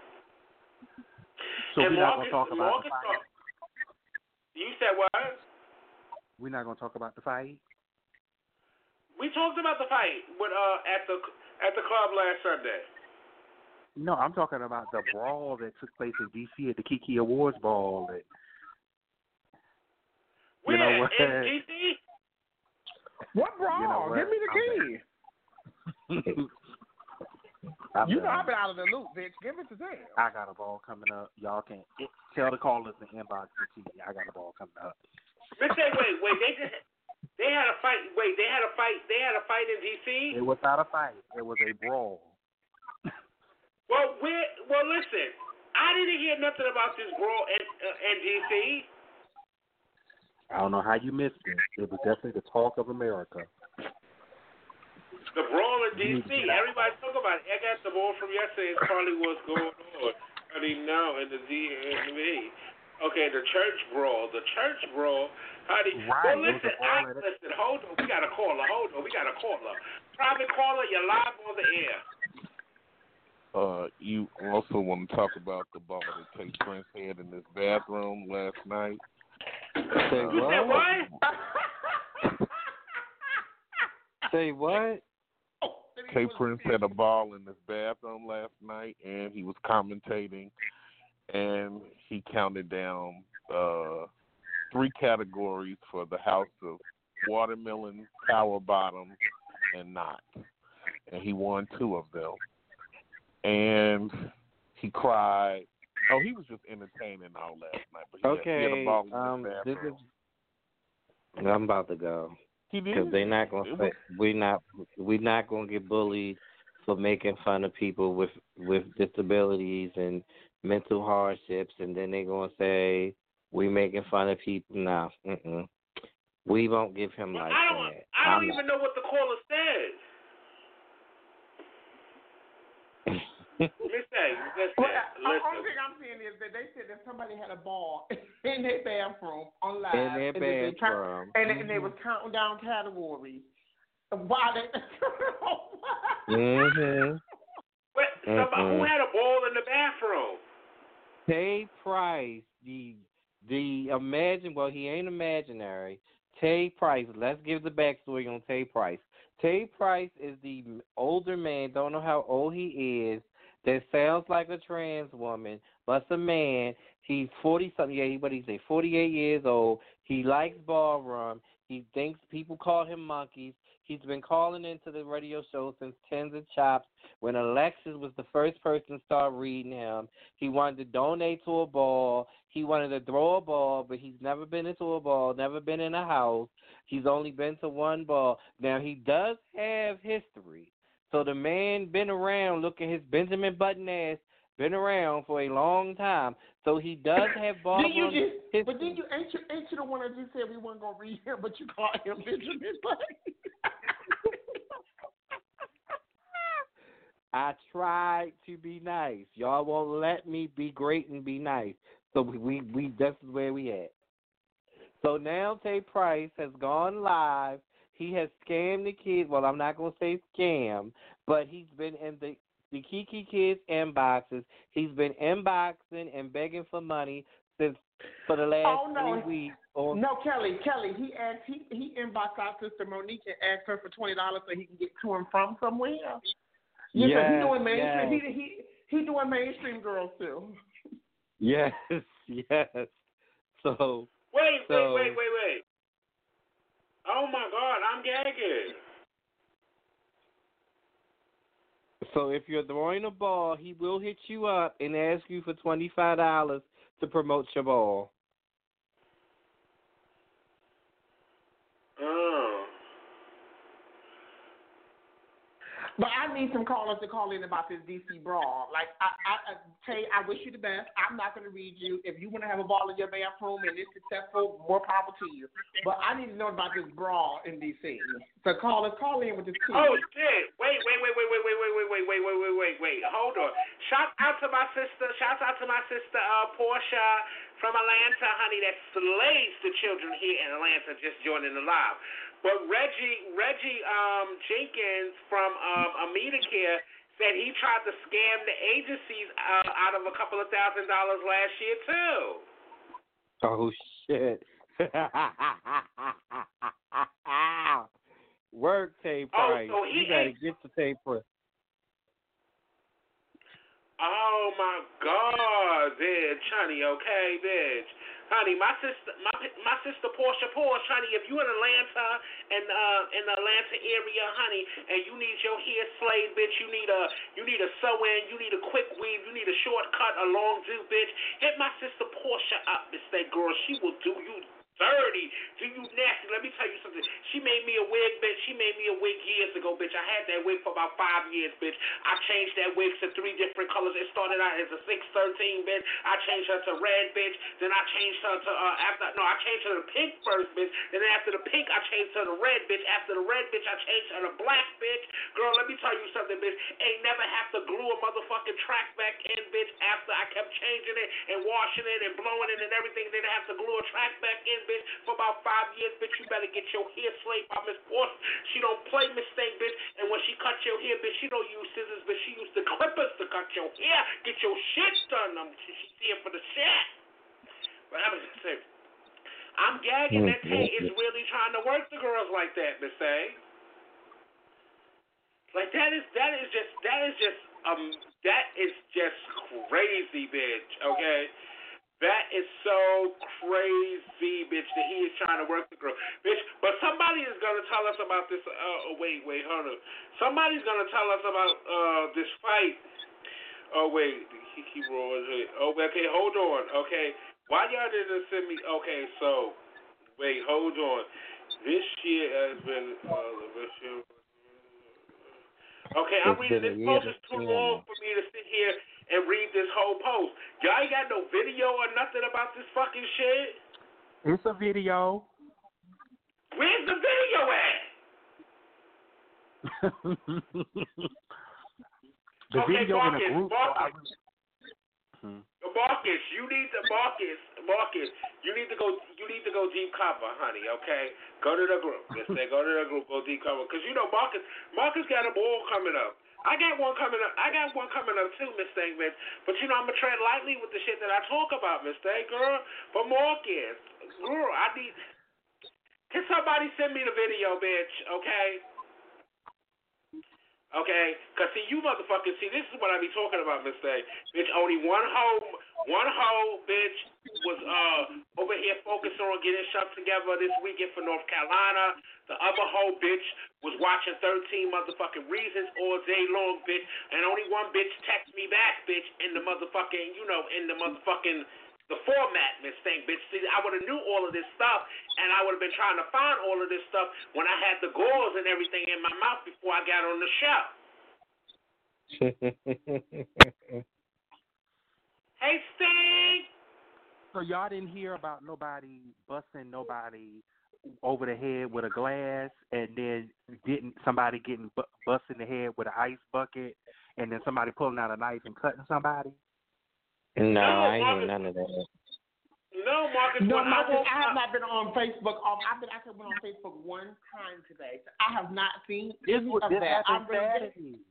So and we're not Marcus, gonna talk about Marcus the fight. Talk, you said what? We're not gonna talk about the fight. We talked about the fight with uh at the at the club last Sunday. No, I'm talking about the brawl that took place in D C at the Kiki Awards ball. That... Where? You know what? In D C? What brawl? You know what? Give me the key. I'm You know done. I've been out of the loop, bitch. Give it to them. I got a ball coming up. Y'all can it, tell the callers to inbox the T V. I got a ball coming up. Let's say, wait, wait, they just, they had a fight. Wait, they had a fight. They had a fight in D C. It was not a fight. It was a brawl. Well, where? Well, listen, I didn't hear nothing about this brawl in, uh, in D C. I don't know how you missed it. It was definitely the talk of America. The brawl in D You need to C. get out. Everybody talk about it. I got the ball from yesterday. It's probably what's going on. I mean, now in the D M V. Okay, the church brawl. The church brawl. How do you, Right, well, it was a listen, brawl I, at it. listen, hold on. We got a caller. Hold on. We got a caller. Private caller, you're live on the air. Uh, you also want to talk about the ball that Tay Prince had in his bathroom last night. Say You said what? what? Say what? Tay Prince had a ball in his bathroom last night, and he was commentating, and he counted down uh, three categories for the House of Watermelon, Power Bottom, and Not. And he won two of them. And he cried. Oh, he was just entertaining all last night. But he, had, he had a Okay, ball in um, his this bathroom. is. I'm about to go He did. because they're not gonna It say was- we not we not gonna get bullied for making fun of people with with disabilities and mental hardships, and then they're gonna say we making fun of people. Nah, mm-mm. We won't give him Well, like I don't. that. I don't I'm even know what the caller said. Let me say, listen, Well, the only listen. thing I'm saying is that they said that somebody had a ball in their bathroom on live, in their and, that they count, bathroom. and, they, and they was counting down categories. Why they? Mm-hmm. Wait, somebody, who Mm-mm. had a ball in the bathroom? Tay Price, the the imagine well he ain't imaginary. Tay Price, let's give the backstory on Tay Price. Tay Price is the older man, don't know how old he is, that sounds like a trans woman, but's a man. He's forty something, yeah, he what he say, forty eight years old. He likes ballroom. He thinks people call him monkeys. He's been calling into the radio show since Tens of Chops when Alexis was the first person to start reading him. He wanted to donate to a ball. He wanted to throw a ball, but he's never been into a ball, never been in a house. He's only been to one ball. Now, he does have history. So the man been around, look at his Benjamin Button ass, been around for a long time. So he does have ball Did you run just, history. but then you ain't you ain't you the one that just said we weren't gonna read him, but you called him Benjamin Button. I tried to be nice. Y'all won't let me be great and be nice. So we we, we this is where we at. So now Tay Price has gone live. He has scammed the kids. Well, I'm not gonna say scam, but he's been in the the Kiki Kids inboxes. He's been inboxing and begging for money since for the last Oh, no. three weeks. On, No, Kelly, Kelly, he asked he he inboxed our sister Monique and asked her for twenty dollars so he can get to and from somewhere. Yeah, Yes, he doing mainstream. yes. He he he doing mainstream girls too. Yes, yes. So Wait, So- wait, wait, wait, wait. Oh my God, I'm gagging. So if you're throwing a ball, he will hit you up and ask you for twenty-five dollars to promote your ball. Oh. But I need some callers to call in about this D C brawl. Like, I, I, I Tay, I wish you the best. I'm not going to read you. If you want to have a ball in your bathroom and it's successful, more power to you. But I need to know about this brawl in D C. So callers, call in with this too. Oh shit! Wait, wait, wait, wait, wait, wait, wait, wait, wait, wait, wait, wait, wait, wait. Hold on. Shout out to my sister. Shout out to my sister uh, Portia from Atlanta, honey, that slays the children here in Atlanta. Just joining the live. But Reggie, Reggie um, Jenkins from um, AmitaCare said he tried to scam the agencies uh, out of a couple of thousand dollars last year too. Oh shit! Work, Tay Oh, Price. so he You gotta ain't- get the Tay Price. Oh my God, bitch, honey, okay, bitch. Honey, my sister, my my sister Portia Porsche, honey, if you in Atlanta and uh in the Atlanta area, honey, and you need your hair slayed, bitch, you need a you need a sew in, you need a quick weave, you need a short cut, a long do, bitch. Hit my sister Portia up, this that girl, she will do you dirty, do you nasty. Let me tell you something. She made me a wig, bitch. She made me a wig years ago, bitch. I had that wig for about five years, bitch. I changed that wig to three different colors. It started out as a six thirteen, bitch. I changed her to red, bitch. Then I changed her to uh after no, I changed her to pink first, bitch. Then after the pink, I changed her to red, bitch. After the red, bitch, I changed her to black, bitch. Girl, let me tell you something, bitch. Ain't never have to glue a motherfucking track back in, bitch. After I kept changing it and washing it and blowing it and everything, then I have to glue a track back in, bitch, for about five years, bitch. You better get your hair slayed by Miss Portia. She don't play mistake, bitch. And when she cut your hair, bitch, she don't use scissors, but she used the clippers to cut your hair. Get your shit done. I'm, she, she's here for the shit. But I'm just saying, I'm gagging that Tay is really trying to work the girls like that, Miss A. Like that is that is just that is just um that is just crazy, bitch. Okay. That is so crazy, bitch, that he is trying to work the girl. Bitch, but somebody is going to tell us about this. Uh, oh, wait, wait, hold on. Somebody's going to tell us about uh, this fight. Oh, wait. He keep rolling. Oh, okay, hold on. Okay. Why y'all didn't send me? Okay, so, wait, hold on. This shit has been. Uh, this year. Okay, I'm reading this post. Is too long for me to sit here and read this whole post. Y'all ain't got no video or nothing about this fucking shit? It's a video. Where's the video at? the okay, video Marcus, in a group. Marcus, So I... hmm. Marcus, you need to Marcus, Marcus, you need to go. You need to go deep cover, honey. Okay, go to the group. Just say go to the group. Go deep cover, cause you know Marcus. Marcus got a ball coming up. I got one coming up. I got one coming up too, Miss Thing, bitch. But you know, I'm gonna tread lightly with the shit that I talk about, Miss Thing, girl. But Marcus, girl, I need. Can somebody send me the video, bitch? Okay. Okay, cause see you motherfuckers, see this is what I be talking about, Miss Thing. Bitch, only one hoe, one hoe, bitch, was uh over here focusing on getting stuff together this weekend for North Carolina. The other hoe, bitch, was watching thirteen motherfucking Reasons all day long, bitch. And only one bitch text me back, bitch, in the motherfucking, you know, in the motherfucking, the format, Miss Thing, bitch. See, I would have knew all of this stuff, and I would have been trying to find all of this stuff when I had the gauze and everything in my mouth before I got on the show. Hey, Sting! So y'all didn't hear about nobody busting nobody over the head with a glass, and then getting somebody getting bu- busted in the head with an ice bucket, and then somebody pulling out a knife and cutting somebody? No, no I ain't Marcus, hear none of that. No, Marcus. No, when Marcus, I, I have not been on Facebook. Um, I've been. I have been on Facebook one time today. So I have not seen This any was of this that. I'm happened really.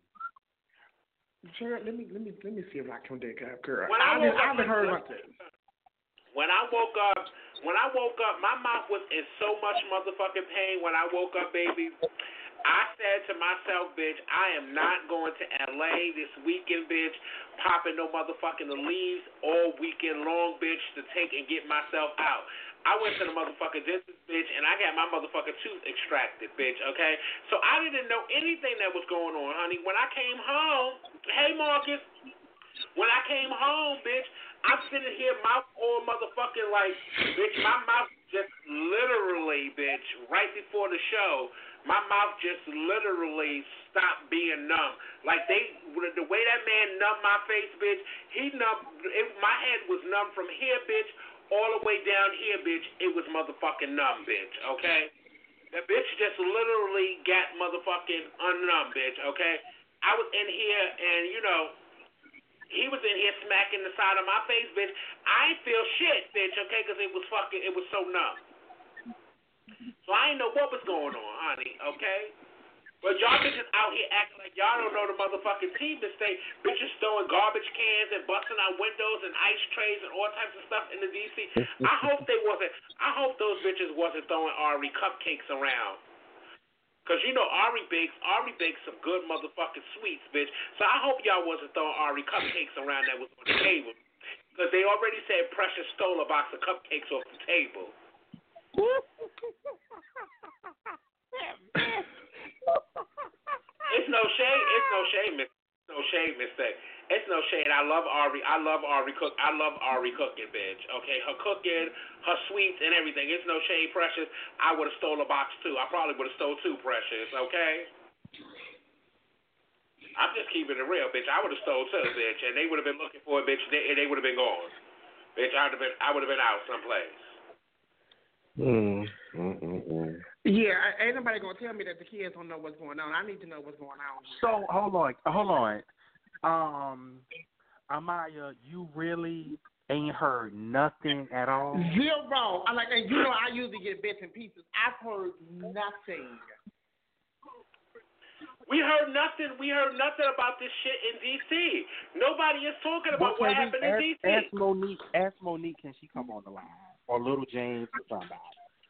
Jared, let me let me let me see if I can dig up, girl. When I I, I, woke I haven't up, heard about this. When I woke up, when I woke up, my mouth was in so much motherfucking pain when I woke up, baby. I said to myself, bitch, I am not going to L A this weekend, bitch, popping no motherfucking leaves all weekend long, bitch, to take and get myself out. I went to the motherfucking dentist, bitch, and I got my motherfucking tooth extracted, bitch, okay? So I didn't know anything that was going on, honey. When I came home, hey, Marcus, when I came home, bitch, I'm sitting here mouth all motherfucking like, bitch, my mouth just literally, bitch, right before the show, my mouth just literally stopped being numb. Like they, the way that man numbed my face, bitch, he numbed, it, my head was numb from here, bitch, all the way down here, bitch. It was motherfucking numb, bitch, okay? That bitch just literally got motherfucking unnumb, bitch, okay? I was in here and, you know, he was in here smacking the side of my face, bitch. I ain't feel shit, bitch, okay, because it was fucking, it was so numb. So I didn't know what was going on, honey, okay? But y'all bitches out here acting like y'all don't know the motherfucking team mistake. Bitches throwing garbage cans and busting out windows and ice trays and all types of stuff in the D C. I hope they wasn't, I hope those bitches wasn't throwing Ari cupcakes around. Because, you know, Ari bakes, Ari bakes some good motherfucking sweets, bitch. So I hope y'all wasn't throwing Ari cupcakes around that was on the table. Because they already said Precious stole a box of cupcakes off the table. It's no shade. It's no shade, Miss. No shade, mistake. It's no shade. I love Ari. I love Ari cook. I love Ari cooking, bitch. Okay, her cooking, her sweets, and everything. It's no shade, Precious. I would have stole a box too. I probably would have stole two, Precious. Okay. I'm just keeping it real, bitch. I would have stole two, bitch, and they would have been looking for it, bitch. They, they would have been gone, bitch. I'd have been. I would have been out someplace. Mm, mm, mm, mm. Yeah, ain't nobody gonna tell me that the kids don't know what's going on. I need to know what's going on. So hold on, hold on. Um, Amaya, you really ain't heard nothing at all? Zero. I like, and you know, I usually get bits and pieces. I've heard nothing. We heard nothing. We heard nothing about this shit in D C. Nobody is talking about well, what happened ask, in D C. Ask Monique. Ask Monique. Can she come on the line? Or Little James or somebody.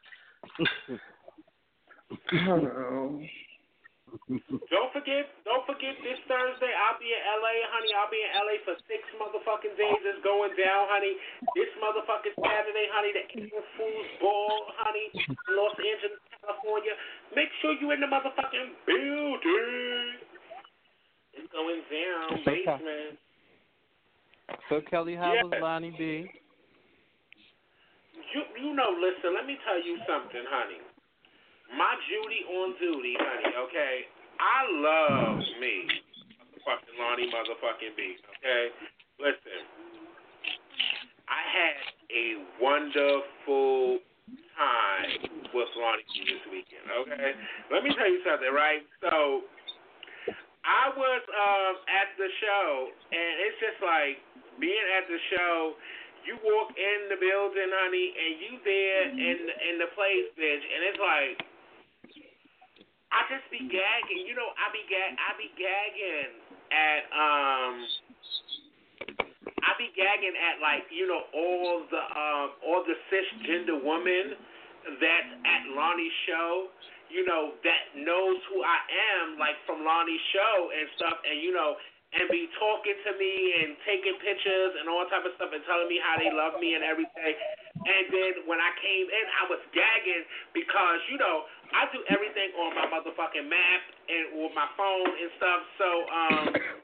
Oh. Don't forget, don't forget this Thursday I'll be in L A, honey. I'll be in L A for six motherfucking days. It's going down, honey. This motherfucking Saturday, honey, the April Fool's Ball, honey, in Los Angeles, California. Make sure you in the motherfucking building. It's going down, basement. So Kelly, how yeah. was Lonnie B? You, you know, listen, let me tell you something, honey. My Judy on duty, honey, okay? I love me, fucking Lonnie motherfucking B, okay? Listen, I had a wonderful time with Lonnie B this weekend, okay? Let me tell you something, right? So, I was um, at the show, and it's just like, being at the show, you walk in the building, honey, and you there in in the place, bitch, and it's like I just be gagging, you know. I be gag, I be gagging at um, I be gagging at like you know all the um all the cisgender women that's at Lonnie's show, you know, that knows who I am, like from Lonnie's show and stuff, and you know. And be talking to me and taking pictures and all type of stuff and telling me how they love me and everything. And then when I came in, I was gagging because, you know, I do everything on my motherfucking map and with my phone and stuff. So um,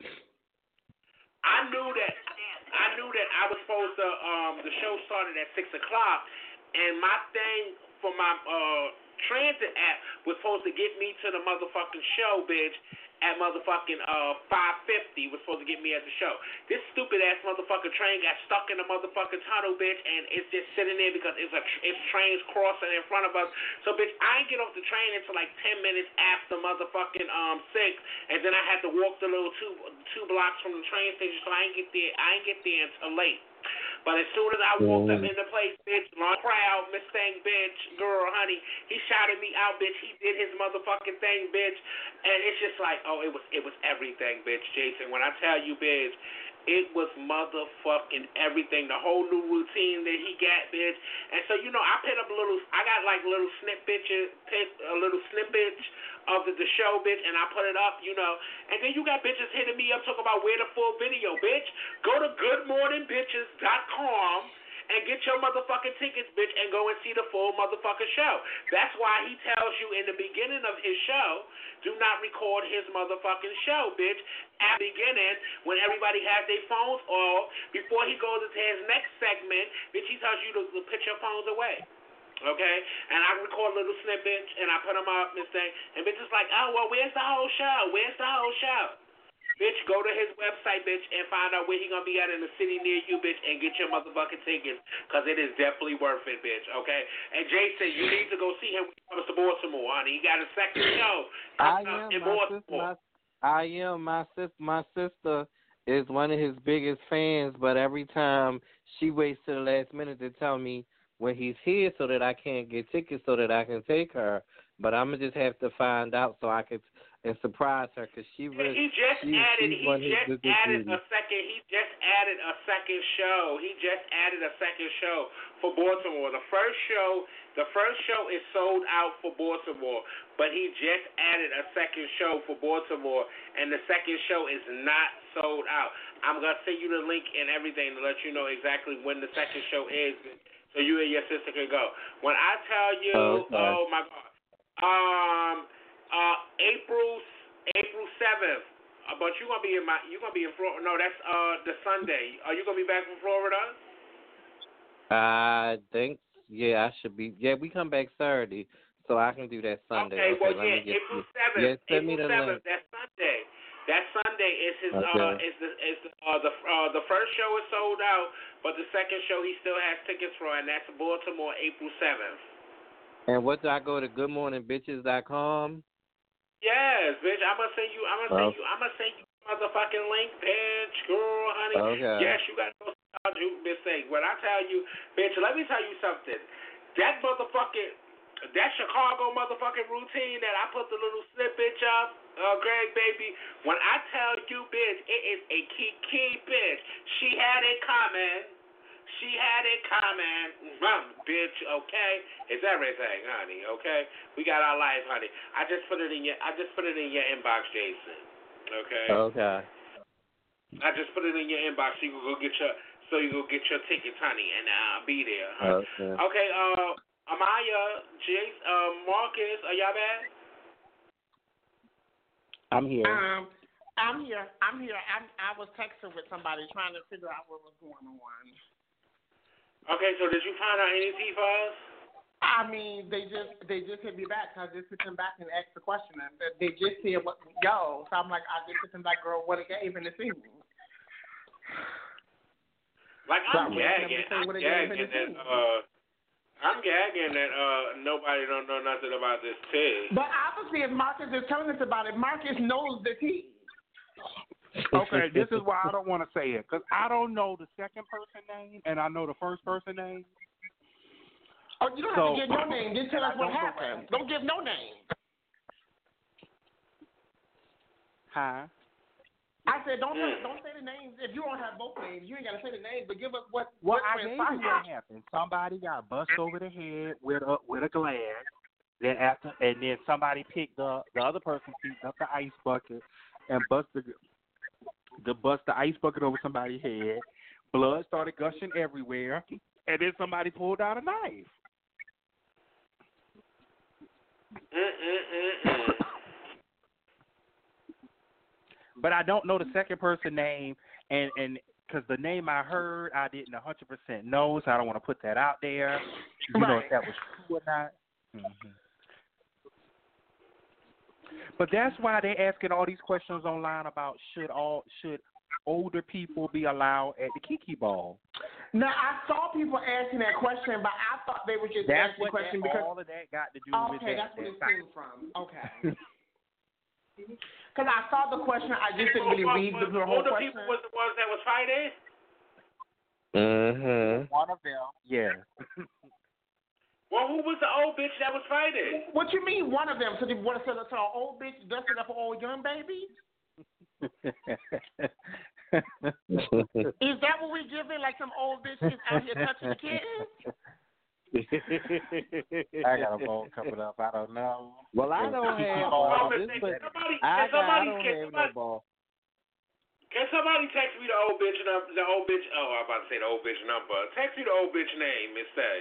I knew that I knew that I was supposed to. Um, the show started at six o'clock, and my thing for my uh, transit app was supposed to get me to the motherfucking show, bitch. At motherfucking uh five fifty was supposed to get me at the show. This stupid ass motherfucking train got stuck in the motherfucking tunnel, bitch, and it's just sitting there because it's a it's trains crossing in front of us. So, bitch, I ain't get off the train until like ten minutes after motherfucking um six, and then I had to walk the little two two blocks from the train station, so I ain't get there. I ain't get there until late. But as soon as I walked up in the place, bitch, long crowd, Miss Thing, bitch, girl, honey, he shouted me out, bitch. He did his motherfucking thing, bitch. And it's just like, oh, it was it was everything, bitch, Jason. When I tell you, bitch, it was motherfucking everything. The whole new routine that he got, bitch. And so, you know, I put up a little, I got like little snippets, a little snippets of the, the show, bitch, and I put it up, you know. And then you got bitches hitting me up talking about where the full video, bitch. Go to good morning bitches dot com and get your motherfucking tickets, bitch, and go and see the full motherfucking show. That's why he tells you in the beginning of his show, do not record his motherfucking show, bitch. At the beginning, when everybody has their phones off, before he goes into his next segment, bitch, he tells you to, to put your phones away. Okay? And I record little snippets, and I put them up and thing, and bitch is like, oh, well, where's the whole show? Where's the whole show? Bitch, go to his website, bitch, and find out where he gonna be at in the city near you, bitch, and get your motherfucking tickets, because it is definitely worth it, bitch, okay? And Jason, you need to go see him when he comes to Baltimore, honey. He got a second show I up am, in my Baltimore. sister, my, I am, my, sis, my sister is one of his biggest fans, but every time she waits to the last minute to tell me when he's here so that I can't get tickets so that I can take her. But I'm going to just have to find out so I could and surprise her because she really. He just she, added. He just added a second. He just added a second show. He just added a second show for Baltimore. The first show, the first show is sold out for Baltimore, but he just added a second show for Baltimore, and the second show is not sold out. I'm gonna send you the link and everything to let you know exactly when the second show is, so you and your sister can go. When I tell you, okay. oh my God, um. Uh, April April seventh. Uh, but you're gonna be in my you're gonna be in Florida. No, that's uh the Sunday. Are you gonna be back from Florida? I think yeah, I should be. Yeah, we come back Saturday, so I can do that Sunday. Okay, well okay, yeah, April seventh. Yeah, send April me the seventh. link. That's Sunday. That Sunday is his okay. uh is the is the uh, the uh the first show is sold out, but the second show he still has tickets for, and that's Baltimore, April seventh. And what do I go to good morning bitches dot com? Yes, bitch. I'm gonna send you. I'm gonna send oh. you. I'm gonna send you motherfucking link, bitch, girl, honey. Okay. Yes, you got to know you mistake. When I tell you, bitch, let me tell you something. That motherfucking, that Chicago motherfucking routine that I put the little snip bitch up, uh, Greg baby. When I tell you, bitch, it is a key key bitch. She had it coming. She had it coming, mm, bitch. Okay, it's everything, honey. Okay, we got our life, honey. I just put it in your. I just put it in your inbox, Jason. Okay. Okay. I just put it in your inbox so you can go get your. So you go get your tickets, honey, and I'll be there. Huh? Okay. Okay. Uh, Amaya, Jace, uh, Marcus, are y'all back? I'm here. Um, I'm here. I'm here. I'm, I was texting with somebody trying to figure out what was going on. Okay, so did you find out any T-Files? I mean, they just they just hit me back. I just hit them back and asked the question. And they just said, "What, yo?" So I'm like, I just hit them back, girl. What a gave in this evening. Like I'm so gagging. I'm gagging that. Uh, I'm gagging that. Uh, nobody don't know nothing about this tea. But obviously, if Marcus is telling us about it, Marcus knows the tea. Okay, this is why I don't want to say it, because I don't know the second person name, and I know the first person name. Oh, you don't so, have to give no name. Just tell us what happened. Don't give no name. Huh? I said don't mm. don't say the names. If you don't have both names, you ain't got to say the names, but give us what Well, what I gave you what happened. Somebody got bust over the head with a, with a glass, then after, and then somebody picked up, the other person picked up the ice bucket and bust the the bust the ice bucket over somebody's head. Blood started gushing everywhere, and then somebody pulled out a knife. Mm-mm-mm-mm. But I don't know the second person name, and and because the name I heard, I didn't one hundred percent know, so I don't want to put that out there. You right. know if that was true or not. Mm-hmm. But that's why they're asking all these questions online about should all should older people be allowed at the Kiki Ball. Now I saw people asking that question, but I thought they were just that's asking the question that, because all of that got to do okay, with that. Okay, that's where it came from. Okay. Because I saw the question, I just didn't really read the, the whole older question. Older people was the ones that was fighting. Mhm. One of them. Yeah. Well, who was the old bitch that was fighting? What you mean, one of them? So they want to say an old bitch dusted up an old young baby? Is that what we giving? Like some old bitches out here touching the kids? I got a bone coming up. I don't know. Well, I don't have ball. This, but somebody, I, somebody, I don't can have somebody, no ball. Can somebody text me the old bitch number? The old bitch. Oh, I'm about to say the old bitch number. Text me the old bitch name, Miss Tay.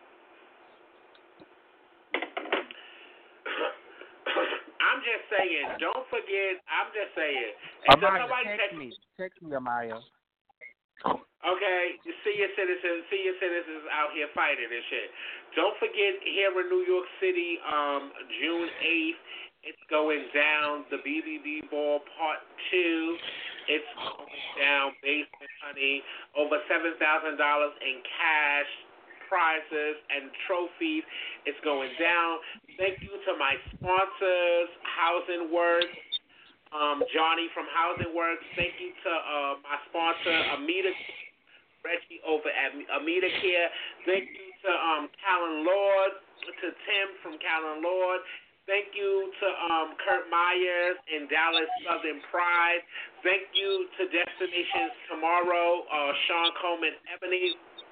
I'm just saying. Don't forget. I'm just saying. And Amaya, somebody text, text me. Text me, Amaya. Okay, senior citizens, senior citizens out here fighting and shit. Don't forget, here in New York City, um, June eighth, it's going down. The B B B Ball Part Two. It's going down. Basement, honey. Over seven thousand dollars in cash, prizes, and trophies. It's going down. Thank you to my sponsors, Housing Works. Um, Johnny from Housing Works. Thank you to uh, my sponsor, Amita Reggie over at Amita Care. Thank you to um, Callan Lord, to Tim from Callan Lord. Thank you to um, Kurt Myers and Dallas Southern Pride. Thank you to Destinations Tomorrow, uh, Sean Coleman Ebony.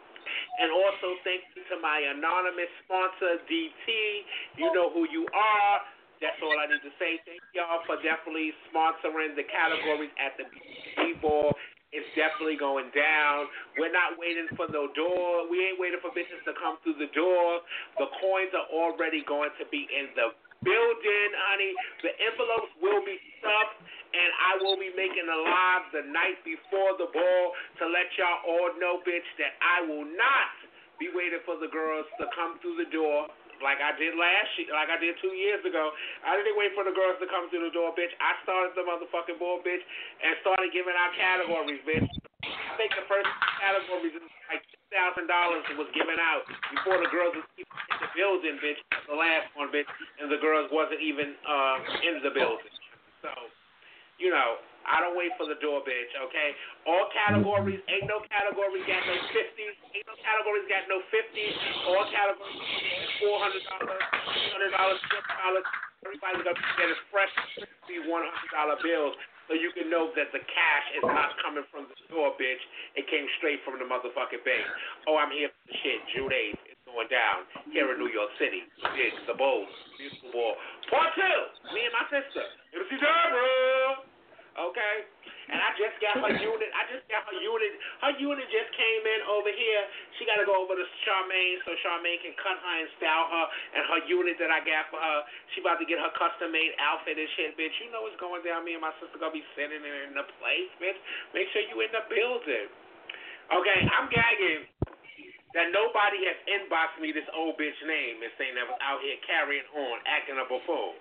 And also thank you to my anonymous sponsor, D T. You know who you are. That's all I need to say. Thank y'all for definitely sponsoring the categories at the B Ball. It's definitely going down. We're not waiting for no door. We ain't waiting for bitches to come through the door. The coins are already going to be in the building, honey. The envelopes will be stuffed, and I will be making a live the night before the ball to let y'all all know, bitch, that I will not be waiting for the girls to come through the door like I did last year, like I did two years ago. I didn't wait for the girls to come through the door, bitch. I started the motherfucking ball, bitch, and started giving out categories, bitch. I think the first categories was like two thousand dollars was given out before the girls was even in the building, bitch. The last one, bitch, and the girls wasn't even uh, in the building. So, you know, I don't wait for the door, bitch, okay? All categories, ain't no categories got no fifties. Ain't no categories got no fifties. All categories four hundred dollars, three hundred dollars, fifty dollars. Everybody's going to get a fresh one hundred dollar bills so you can know that the cash is not coming from the store, bitch. It came straight from the motherfucking bank. Oh, I'm here for the shit. June eighth. It's going down here in New York City. Big, the Bulls, beautiful ball. Part two, me and my sister. M C Deborah. Okay, and I just got her unit. I just got her unit. Her unit just came in over here. She got to go over to Charmaine so Charmaine can cut her and style her. And her unit that I got for her, she about to get her custom made outfit and shit, bitch. You know what's going down. Me and my sister gonna be sitting in the place, bitch. Make sure you in the building. Okay, I'm gagging that nobody has inboxed me this old bitch name and saying that was out here carrying on, acting a buffoon.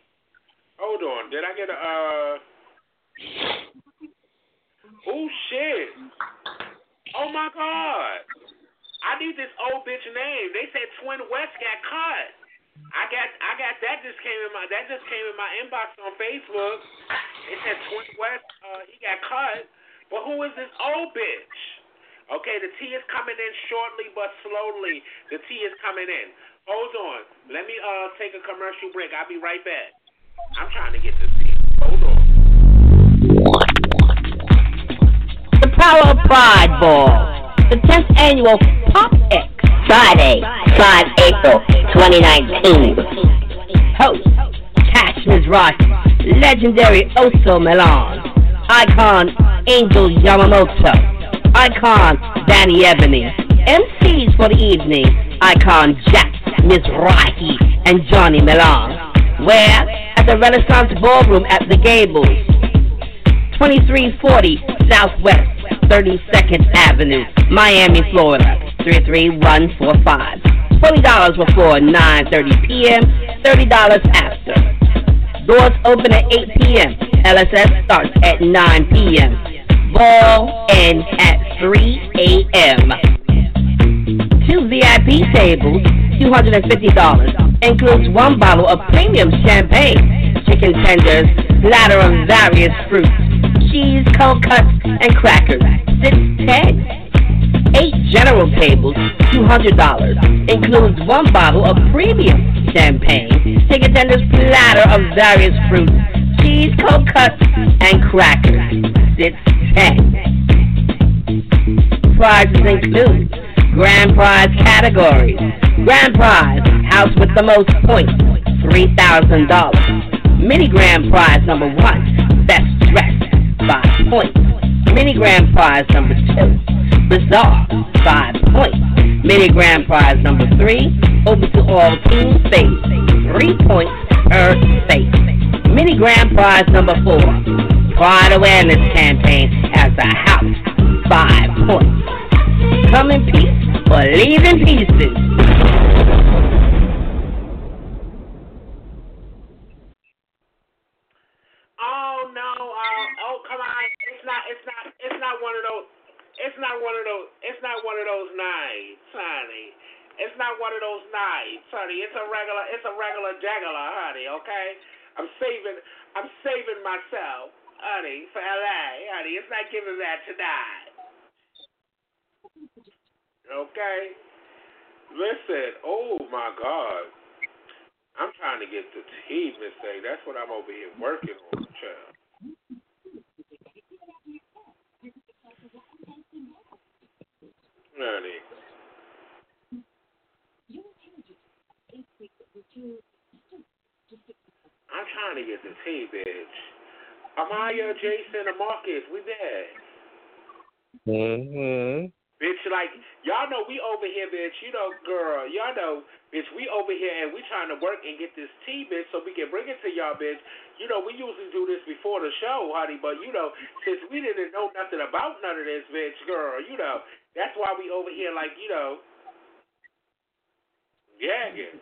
Hold on, did I get a uh? Oh shit! Oh my god! I need this old bitch name. They said Twin West got cut. I got, I got that just came in my that just came in my inbox on Facebook. They said Twin West, uh, he got cut. But who is this old bitch? Okay, the tea is coming in shortly but slowly. The tea is coming in. Hold on. Let me uh take a commercial break. I'll be right back. I'm trying to get this tea. Hold on. The Power of Pride Ball, the tenth annual Pop X, Friday, five April twenty nineteen. Host, Cash Mizrahi, legendary Oso Milan, icon Angel Yamamoto, icon Danny Ebony, M Cs for the evening, icon Jack Mizrahi and Johnny Milan. Where? At the Renaissance Ballroom at the Gables, twenty-three forty Southwest thirty-second Avenue, Miami, Florida, three three one four five. twenty dollars before nine thirty p.m., thirty dollars after. Doors open at eight p.m. L S S starts at nine p.m. Ball ends at three a.m. Two V I P tables, two hundred fifty dollars. Includes one bottle of premium champagne, chicken tenders, platter of various fruits, cheese, cold cuts, and crackers. Six ten. Eight general tables, two hundred dollars. Includes one bottle of premium champagne, chicken tenders, platter of various fruits, cheese, cold cuts, and crackers. Six ten. Prizes include grand prize categories. Grand prize, house with the most points, three thousand dollars. Mini grand prize number one, best dressed, five points. Mini grand prize number two, bizarre, five points. Mini grand prize number three, open to all team space, three points per space. Mini grand prize number four, Pride Awareness Campaign as a house, five points. Come in peace or leave in pieces. Oh no! Uh, oh come on! It's not. It's not. It's not one of those. It's not one of those. It's not one of those nights, honey. It's not one of those nights, honey. It's a regular. It's a regular juggler, honey. Okay. I'm saving. I'm saving myself, honey, for L A, honey. It's not giving that tonight. Okay. Listen. Oh my God. I'm trying to get the tea, Miss A. That's what I'm over here working on, child. Honey. I'm trying to get the tea, bitch. Amaya, Jason, and Marcus, we back. Mm-hmm. Bitch, like, y'all know we over here, bitch. You know, girl, y'all know, bitch, we over here and we trying to work and get this tea, bitch, so we can bring it to y'all, bitch. You know, we usually do this before the show, honey, but, you know, since we didn't know nothing about none of this, bitch, girl, you know, that's why we over here, like, you know, gagging.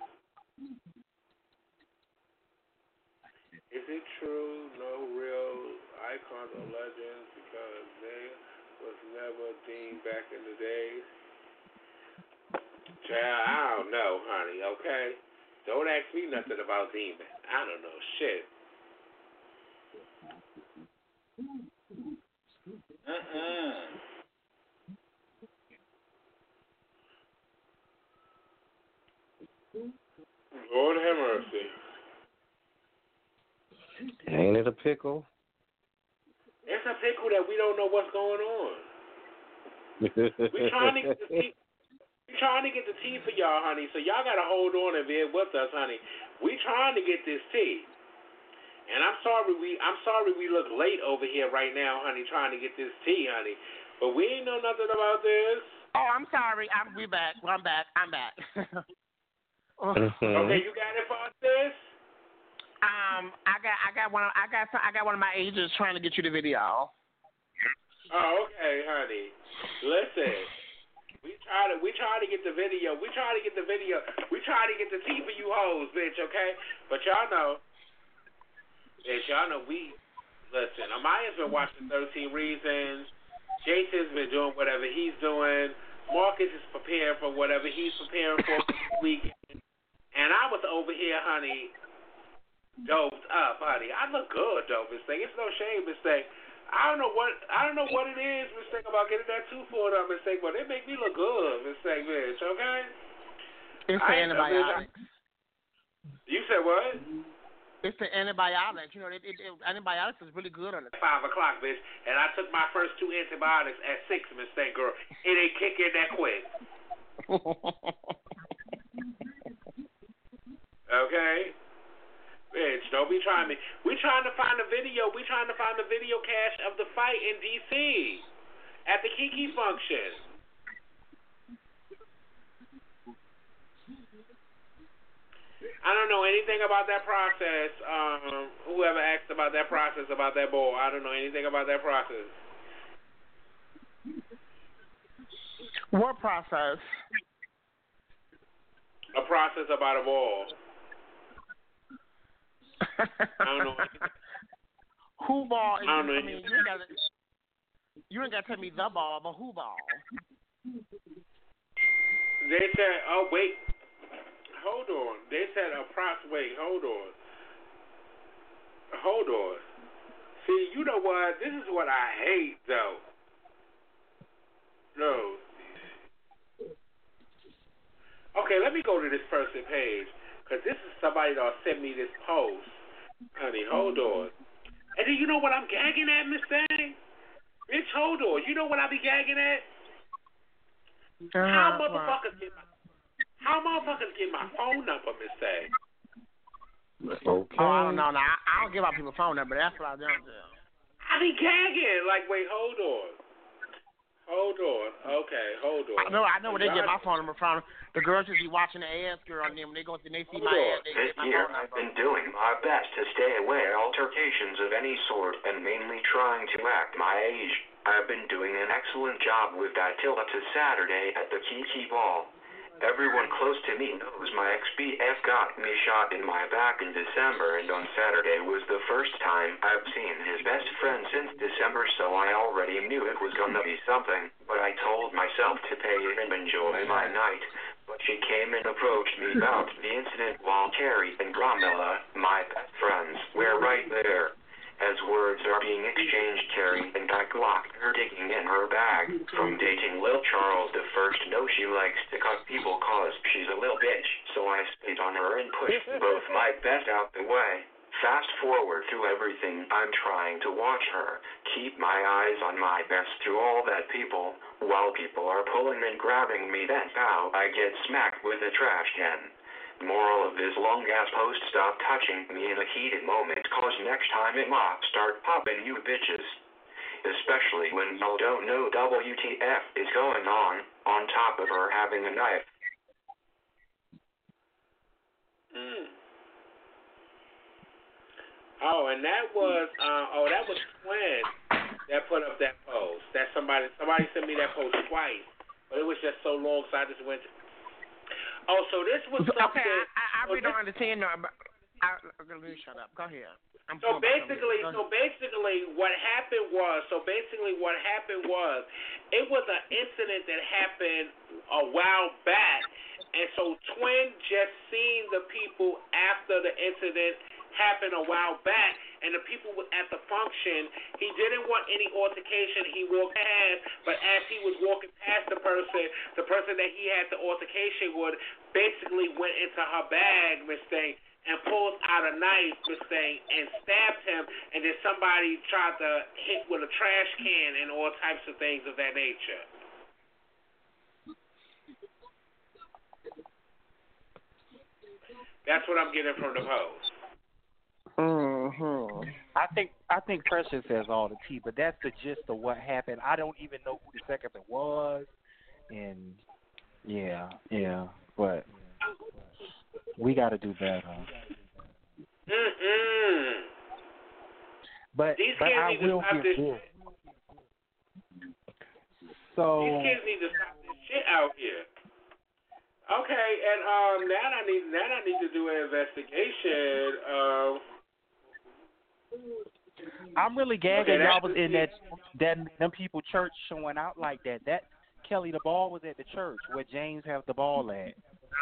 Is it true no real icons or legends because they was never deemed back in the days? Child, I don't know, honey, okay? Don't ask me nothing about demons. I don't know shit. Uh-uh. Lord have mercy. Ain't it a pickle? It's a pickle that we don't know what's going on. We trying to get the tea. We trying to get the tea for y'all, honey. So y'all gotta hold on and bear with us, honey. We trying to get this tea. And I'm sorry we I'm sorry we look late over here right now, honey, trying to get this tea, honey. But we ain't know nothing about this. Oh, I'm sorry. I'm we back. I'm back. I'm back. Mm-hmm. Okay, you got it for us, sis? Um, I got, I got one, I got, I got one of my agents trying to get you the video. Oh, okay, honey. Listen, we try to, we try to get the video. We try to get the video. We try to get the tea for you hoes, bitch. Okay, but y'all know, bitch, y'all know we. Listen, Amaya's been watching thirteen Reasons. Jason's been doing whatever he's doing. Marcus is preparing for whatever he's preparing for this weekend. And I was over here, honey. Doped up, honey. I look good, though, Miss Thing. It's no shame, Miss Thing. I don't know what I don't know what it is, Miss Thing, about getting that tooth pulled up, Miss Thing, but it make me look good, Miss Thing, bitch. Okay. It's the antibiotics. You said what? It's the antibiotics. You know, it, it, it, antibiotics is really good on it. Five o'clock, bitch, and I took my first two antibiotics at six, Miss Thing, girl. It ain't kicking that quick. Okay. Bitch, don't be trying me. We trying to find a video. We trying to find the video cache of the fight in D C at the Kiki function. I don't know anything about that process. Um, whoever asked about that process about that ball, I don't know anything about that process. What process? A process about a ball. I don't know. Who ball? Is, I don't know. I mean, you ain't got you ain't got to tell me the ball, but who ball? They said, oh wait, hold on. They said a process. Wait, hold on. Hold on. See, you know what? This is what I hate, though. No. Okay, let me go to this person page. Because this is somebody that sent me this post. Honey, hold on. And then you know what I'm gagging at, Miss Thang? Bitch, hold on. You know what I be gagging at? Uh-huh, how motherfuckers wow. get my How motherfuckers get my phone number, Miss Thang? Okay. Oh, I don't know. Now, I, I don't give out people's phone number. That's what I don't do. I be gagging. Like, wait, hold on. Hold on. Okay, hold on. I know I know where they get my phone number from. The girls just be watching the ass girl on them. When they go and they see my ass, they this get my year, phone number. I've been doing my best to stay away altercations of any sort and mainly trying to act my age. I've been doing an excellent job with that till up to Saturday at the Kiki Ball. Everyone close to me knows my ex-B F got me shot in my back in December, and on Saturday was the first time I've seen his best friend since December, so I already knew it was gonna be something, but I told myself to pay it and enjoy my night. But she came and approached me about the incident while Carrie and Gramella, my best friends, were right there. As words are being exchanged, Carrie and I go blocked her digging in her bag from dating Lil Charles the first. No, she likes to cut people cause she's a little bitch, so I spit on her and pushed both my best out the way. Fast forward through everything, I'm trying to watch her, keep my eyes on my best through all that people, while people are pulling and grabbing me, then pow, I get smacked with a trash can. Moral of this long ass post, stop touching me in a heated moment, cause next time it might start popping you bitches. Especially when y'all don't know W T F is going on, on top of her having a knife. Mm. Oh, and that was, uh, oh, that was Twin that put up that post. That somebody, somebody sent me that post twice, but it was just so long, so I just went to, oh, so this was something. Okay, I, I, I so really this, don't understand. No, but I, let me shut up. Go ahead. I'm so cool basically, so basically, what happened was, so basically, what happened was, it was an incident that happened a while back, and so Twin just seen the people after the incident happened a while back, and the people was at the function. He didn't want any altercation. He walked past, but as he was walking past the person, the person that he had the altercation with basically went into her bag, Miss Thing, and pulled out a knife, Miss Thing, and stabbed him, and then somebody tried to hit with a trash can and all types of things of that nature. That's what I'm getting from the post. Mm-hmm. I think I think Precious has all the tea, but that's the gist of what happened. I don't even know who the second was, and yeah, yeah, but we got to do better. Mm-mm. But These but kids I need to will stop give this this. shit. So These kids need to stop this shit out here. Okay, and um, now I need now I need to do an investigation of. I'm really gagging Okay, y'all was that's- in that that them people church showing out like that. That Kelly the ball was at the church where James have the ball at.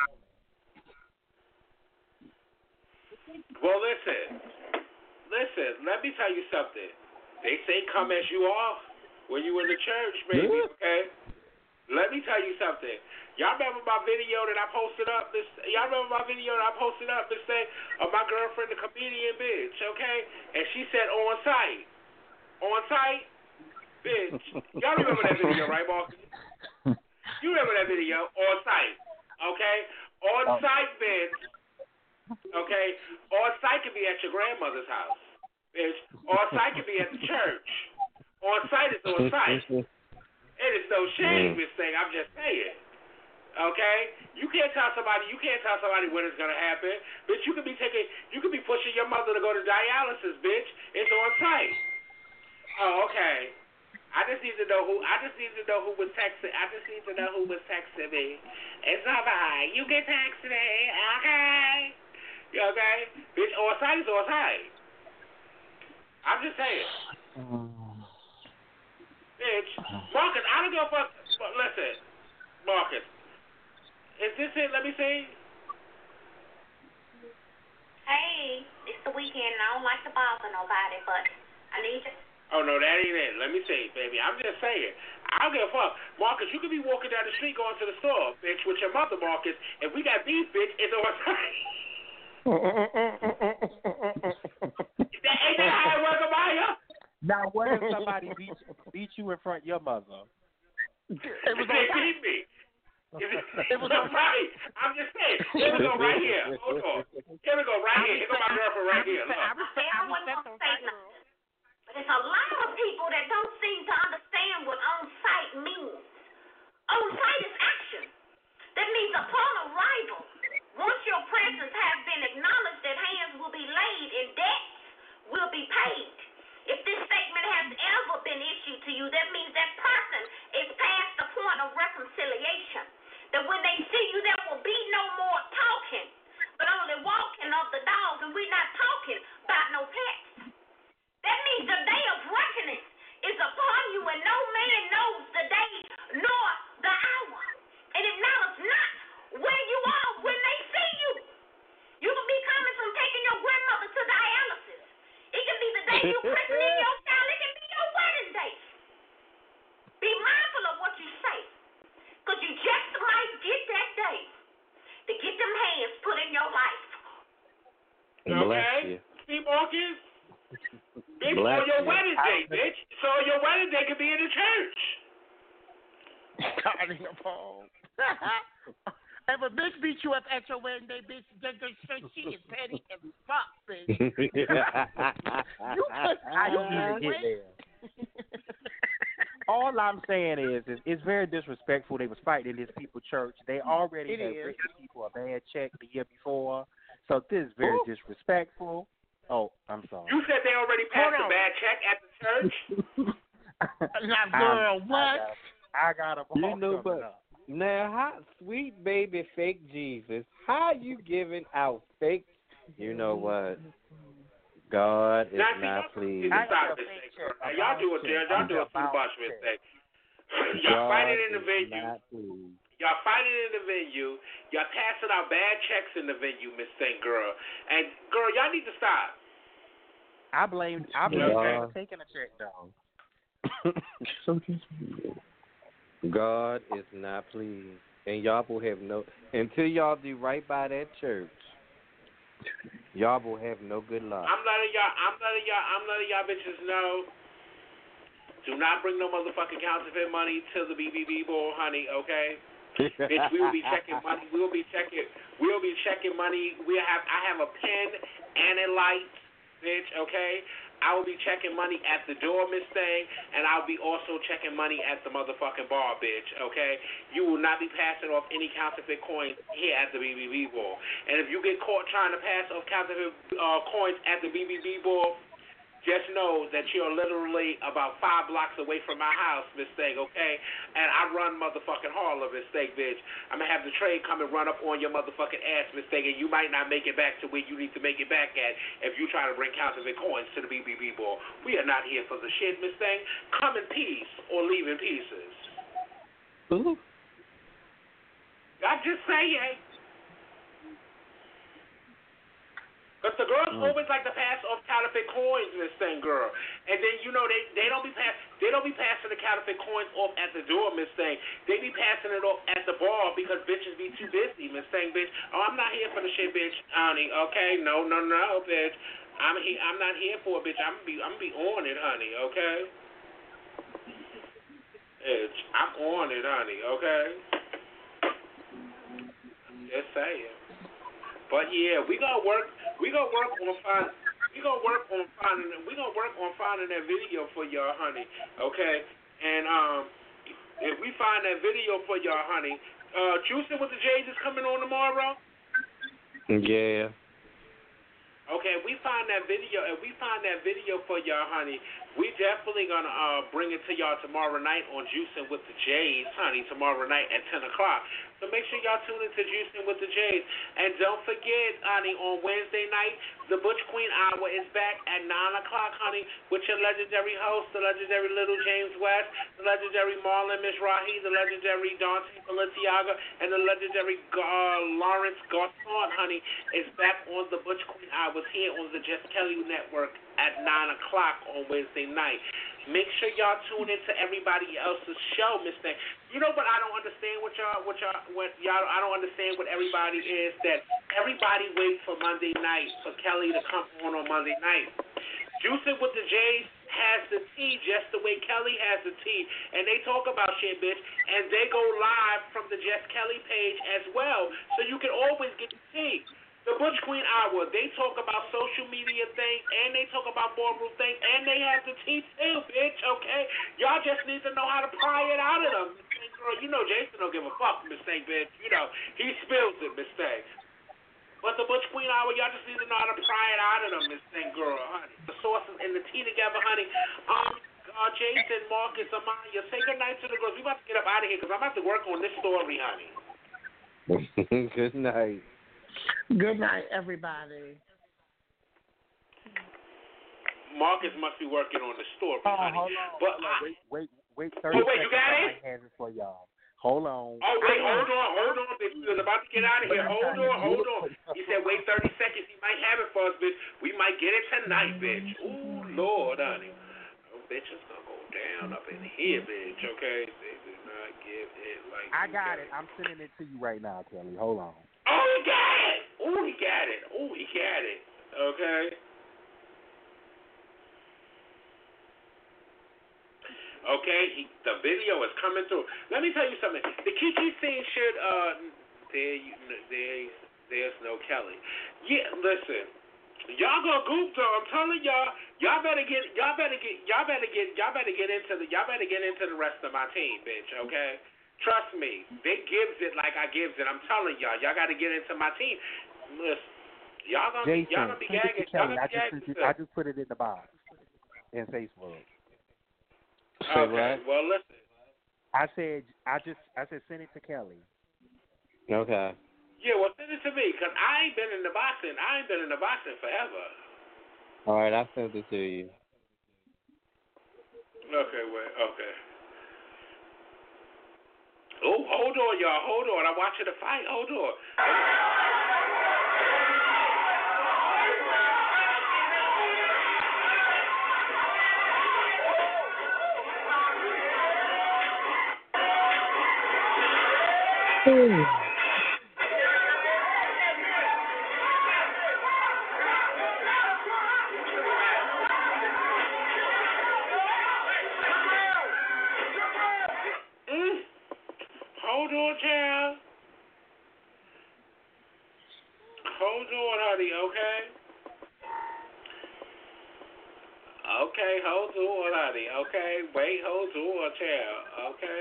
Well, listen, listen. Let me tell you something. They say come as you are when you in the church, baby. Okay. Let me tell you something. Y'all remember my video that I posted up? This, y'all remember my video that I posted up this thing of my girlfriend, the comedian bitch, okay? And she said on site. On site, bitch. Y'all remember that video, right, Marcus? You remember that video? On site, okay? On site, bitch. Okay? On site could be at your grandmother's house, bitch. On site could be at the church. On site is on site. It is no shame, this thing. I'm just saying. Okay? You can't tell somebody. You can't tell somebody when it's gonna happen. Bitch, you could be taking. You could be pushing your mother to go to dialysis, bitch. It's on site. Oh, okay. I just need to know who. I just need to know who was texting. I just need to know who was texting me. It's alright. You can text me. Okay. You okay? Bitch, on site is on site. I'm just saying. Bitch, Marcus, I don't give a fuck. Listen, Marcus, is this it? Let me see. Hey, it's the weekend and I don't like to bother nobody, but I need you. Oh, no, that ain't it. Let me see, baby. I'm just saying. I don't give a fuck. Marcus, you could be walking down the street going to the store, bitch, with your mother, Marcus. If we got beef, bitch, it's on site. That ain't that how it work about you? Now, what if somebody beat beat you in front of your mother? It was they beat me. It, it was on right. I'm just saying. Here we go right here. Hold on. Here we go right here. Here go my girlfriend right here. Look. I respect, I respect on site. But there's a lot of people that don't seem to understand what on-site means. On-site is action. That means upon arrival, once your presence has been acknowledged, that hands will be laid and debts will be paid. If this statement has ever been issued to you, that means that person is past the point of reconciliation. That when they see you, there will be no more talking, but only walking of the dogs, and we're not talking about no pets. That means the day of reckoning is upon you, and no man knows the day nor the hour. And it matters not where you are when they see you. You can be coming from taking your grandmother to dialysis. It can be the day you christening your child. It can be your wedding day. talking? Bitch, Black on your shit. wedding day, bitch. So your wedding day could be in the church. Starting a poem. If a bitch beat you up at your wedding day, bitch, just just straight she is petty as fuck, bitch. you could, I don't even get there. All I'm saying is, is it's very disrespectful. They was fighting in this people church. They already It had is. written people a bad check the year before, so this is very Ooh. disrespectful. Oh, I'm sorry. You said they already passed a bad check at the church? Now, girl, what? I got a You know, but now, how sweet baby fake Jesus? How you giving out fake? You know what? God is Now, see, not y'all pleased. need to stop this thing, girl. Now, y'all do it, y'all do it too much, mistake. Y'all God fighting in the is venue. not pleased. Y'all fighting in the venue. Y'all passing out bad checks in the venue, Miss Thing Girl. And girl, y'all need to stop. I blame I blame Yeah. for taking a check down. God is not pleased, and y'all will have no until y'all do right by that church. Y'all will have no good luck. I'm letting y'all. I'm letting y'all. I'm letting y'all bitches know. Do not bring no motherfucking counterfeit money to the B B B ball, honey. Okay. Bitch, we will be checking money. We will be checking. We will be checking money. We have. I have a pen and a light, bitch. Okay. I will be checking money at the door, Miss Thing, and I'll be also checking money at the motherfucking bar, bitch. Okay. You will not be passing off any counterfeit coins here at the B B B ball. And if you get caught trying to pass off counterfeit uh, coins at the B B B ball, just know that you're literally about five blocks away from my house, Miss Thing, okay? And I run motherfucking Harlem, Miss Thing, bitch. I'm going to have the train come and run up on your motherfucking ass, Miss Thing, and you might not make it back to where you need to make it back at if you try to bring counterfeit coins to the B B B ball. We are not here for the shit, Miss Thing. Come in peace or leave in pieces. Ooh. I'm just saying. But the girls Mm. always like to pass off counterfeit coins, Miss Thing Girl, and then you know they they don't be pass they don't be passing the counterfeit coins off at the door, Miss Thing. They be passing it off at the bar because bitches be too busy, Miss Thing, bitch. Oh, I'm not here for the shit, bitch, honey. Okay, no, no, no, bitch. I'm he, I'm not here for it, bitch. I'm be I'm be on it, honey. Okay. Bitch, I'm on it, honey. Okay. Just saying. But yeah, we gonna work. We gonna work on find. We gonna work on finding. We gonna work on finding that video for y'all, honey. Okay. And um, if we find that video for y'all, honey, uh, Juicing with the Jays is coming on tomorrow. Yeah. Okay, if we find that video, if we find that video for y'all, honey, we definitely gonna uh bring it to y'all tomorrow night on Juicing with the Jays, honey. Tomorrow night at ten o'clock. So make sure y'all tune into Juicing with the Jays. And don't forget, honey, on Wednesday night, the Butch Queen Hour is back at nine o'clock, honey, with your legendary host, the legendary Little James West, the legendary Marlon Mizrahi, the legendary Dante Balenciaga, and the legendary uh, Lawrence Garcon, honey, is back on the Butch Queen Hours here on the Jess Kelly Network at nine o'clock on Wednesday night. Make sure y'all tune into everybody else's show, Miss Thing. You know what I don't understand what y'all, what y'all, what y'all, I don't understand what everybody is that everybody waits for Monday night for Kelly to come on on Monday night. Juicing with the Jays has the tea just the way Kelly has the tea, and they talk about shit, bitch, and they go live from the Jess Kelly page as well, so you can always get the tea. The Butch Queen Hour, they talk about social media things, and they talk about ballroom things, and they have the tea too, bitch, okay? Y'all just need to know how to pry it out of them. Miss Thing Girl, you know Jason don't give a fuck, Miss Thing, bitch. You know, he spills it, Miss Thing. But the Butch Queen Hour, y'all just need to know how to pry it out of them, Miss Thing Girl, honey. The sauces and the tea together, honey. Um, uh, Jason, Marcus, Amaya, say good night to the girls. We about to get up out of here because I'm about to work on this story, honey. Good night. Good night, everybody. Marcus must be working on the story, Oh, honey. hold on, But hold on. I, Wait, wait, wait, thirty oh, wait, you seconds. got I it? might have it for y'all. Hold on. Oh, wait, hold on, hold on, bitch. We was about to get out of here. Hold on, hold on. He said, wait thirty seconds. He might have it for us, bitch. We might get it tonight, bitch. Ooh, Lord, honey. Oh, bitch, it's going to go down up in here, bitch, okay? They do not give it like I got it. I'm sending it to you right now, Kelly. Hold on. Oh, he got it. Oh, he got it. Oh, he got it. Okay. Okay, he, the video is coming through. Let me tell you something. The Kiki scene should uh there you there there's no Kelly. Yeah, listen. Y'all gonna goop though. I'm telling y'all. Y'all better get. Y'all better get. Y'all better get. Y'all better get into the. Y'all better get into the rest of my team, bitch. Okay. Trust me. They gives it like I gives it. I'm telling y'all. Y'all got to get into my team. Listen. Y'all gonna. Jason, y'all gonna be send it gagging. to Y'all Kelly. gonna I be just gagging. sent it, I just put it in the box in Facebook. Say Okay. what? Well, listen. I said I just I said send it to Kelly. Okay. Yeah. Well, send it to me because I ain't been in the boxing. I ain't been in the boxing forever. All right, I sent it to you. Okay. Wait. Okay. Oh, hold on, y'all. Hold on. I'm watching the fight. Hold on. Mm. Hold on, child. Hold on, honey, okay? Okay, hold on, honey, okay? Wait, hold on, child, okay?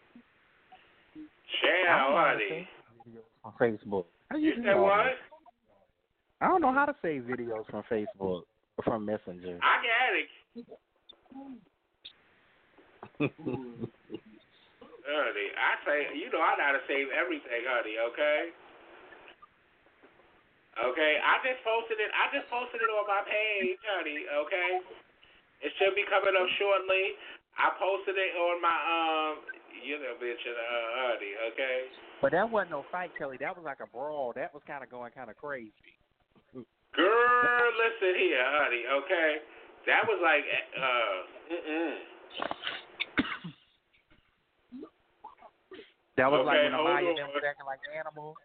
Child, honey. On Facebook. How You do said all what? this? I don't know how to save videos from Facebook or from Messenger. I got it. Honey, I say, you know I know how to save everything, honey, okay? Okay, I just posted it, I just posted it on my page, honey, okay? It should be coming up shortly. I posted it on my, um, you know, bitch, uh, honey, okay? But that wasn't no fight, Kelly. That was like a brawl. That was kind of going kind of crazy. Girl, listen here, honey, okay? That was like, uh, mm-mm. That was okay, like when hold Amaya on. them was acting like animals.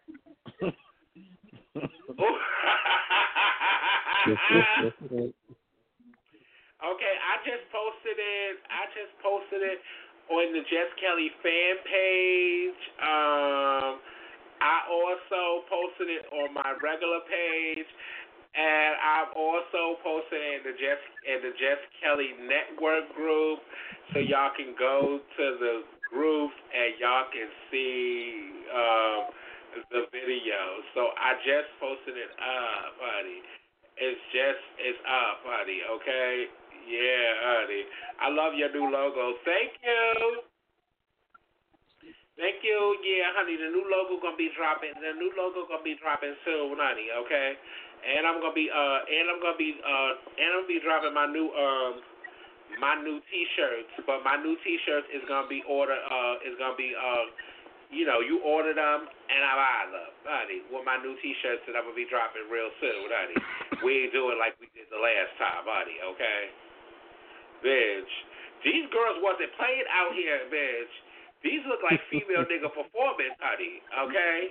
Okay, I just posted it. I just posted it on the Jess Kelly fan page. Um, I also posted it on my regular page, and I've also posted it in the Jess in the Jess Kelly Network group, so y'all can go to the group and y'all can see um, the video. So I just posted it up, honey. It's just it's up, honey. Okay. Yeah, honey. I love your new logo. Thank you. Thank you. Yeah, honey. The new logo gonna be dropping. The new logo gonna be dropping soon, honey. Okay. And I'm gonna be uh and I'm gonna be uh and I'm gonna be dropping my new um my new T-shirts. But my new T-shirts is gonna be order uh is gonna be uh you know you order them and I buy them, honey. With my new T-shirts that I'm gonna be dropping real soon, honey. We ain't doing like we did the last time, honey. Okay. Bitch, these girls wasn't playing out here, bitch. These look like female nigga performance, honey. Okay?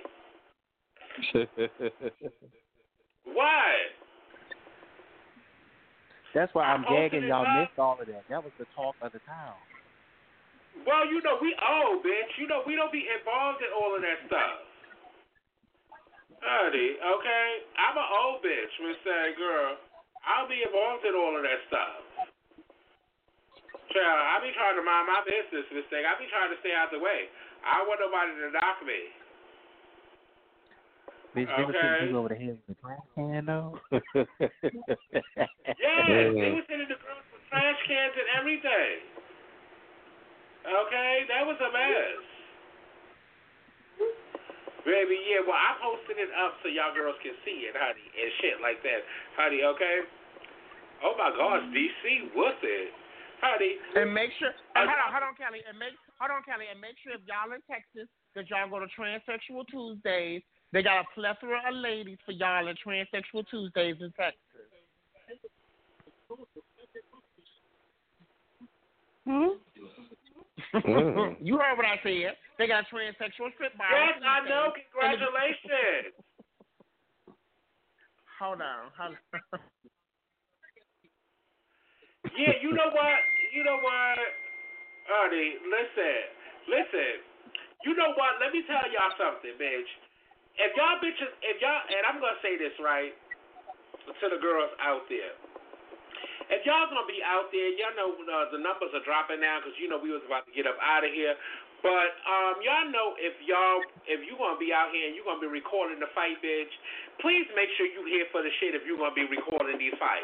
What? That's why I'm gagging. Y'all up. missed all of that. That was the talk of the town. Well, you know, we old, bitch. You know, we don't be involved in all of that stuff. Honey, okay? I'm an old bitch, Miss Sad Girl. I'll be involved in all of that stuff. Child, I be trying to mind my business, Miss Thing. I be trying to stay out the way. I don't want nobody to knock me. Bitch, they was hitting you over the head with a trash can, though. Yes, they was hitting the girls with trash cans and everything. Okay, that was a mess. Baby, yeah, well, I posted it up so y'all girls can see it, honey, and shit like that. Honey, okay? Oh, my gosh, D C, what's it? Honey. And make sure, and hold on, hold on, Kelly, and make, hold on, Kelly, and make sure if y'all in Texas that y'all go to Transsexual Tuesdays. They got a plethora of ladies for y'all in Transsexual Tuesdays in Texas. Hmm? Mm. You heard what I said. They got transsexual strip bars. Yes, I know. Congratulations. Hold on. Hold on. Yeah, you know what? You know what? Honey, listen, listen. You know what? Let me tell y'all something, bitch. If y'all bitches, if y'all, and I'm gonna say this right to the girls out there. If y'all gonna be out there, y'all know uh, the numbers are dropping now because you know we was about to get up out of here. But um, y'all know if y'all if you gonna be out here and you gonna be recording the fight, bitch, please make sure you here for the shit if you gonna be recording these fights.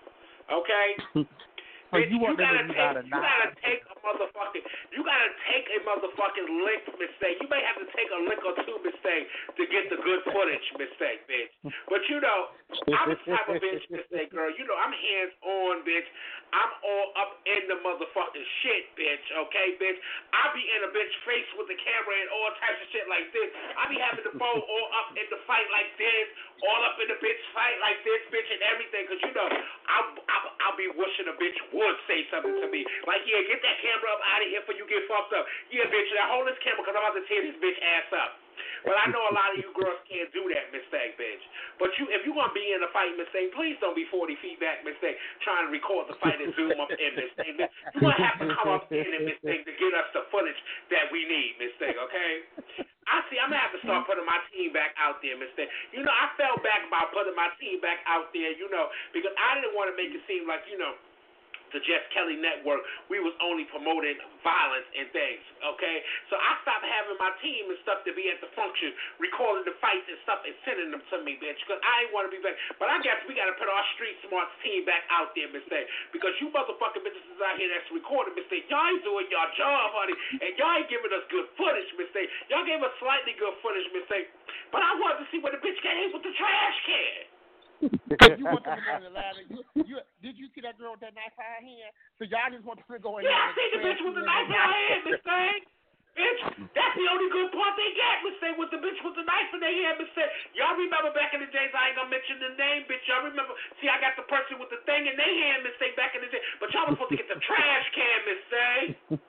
Okay? So Bitch, you, you want gotta them to take, about a you gotta nine. take a motherfucking, you gotta take a motherfucking lick mistake. You may have to take a lick or two mistake to get the good footage mistake, bitch. But you know, I'm the type of bitch mistake, girl. You know, I'm hands on, bitch. I'm all up in the motherfucking shit, bitch. Okay, bitch. I be in a bitch face with the camera and all types of shit like this. I be having the phone all up in the fight like this, all up in the bitch fight like this, bitch, and everything. Cause you know, I'll, I'll, I'll be wishing a bitch would say something to me. Like, yeah, get that camera up out of here before you get fucked up. Yeah, bitch, now hold this camera because I'm about to tear this bitch ass up. But I know a lot of you girls can't do that mistake, bitch. But you, if you're going to be in a fight mistake, please don't be forty feet back mistake trying to record the fight and zoom up in mistake. You're going to have to come up in and mistake to get us the footage that we need, mistake, okay? I see, I'm going to have to start putting my team back out there, mistake. You know, I fell back about putting my team back out there, you know, because I didn't want to make it seem like, you know, the Jess Kelly Network, we was only promoting violence and things, okay? So I stopped having my team and stuff to be at the function, recording the fights and stuff and sending them to me, bitch, because I ain't want to be back. But I guess we got to put our Street Smarts team back out there, mistake, because you motherfucking bitches out here that's recording, mistake, y'all ain't doing y'all job, honey, and y'all ain't giving us good footage, mistake. Y'all gave us slightly good footage, mistake, but I wanted to see where the bitch got hit with the trash can. You want them to go in the ladder. You, you, did you see that girl with that knife in her hand? So y'all just want them to go in yeah, there. Yeah, I see the bitch with the knife in her hand, Miss Thing. Bitch, that's the only good part they get, Miss Thing, with the bitch with the knife in their hand, Miss Thing. Y'all remember back in the days, I ain't gonna mention the name, bitch. Y'all remember, see, I got the person with the thing in their hand, Miss Thing, back in the day. But y'all was supposed to get the trash can, Miss Thing.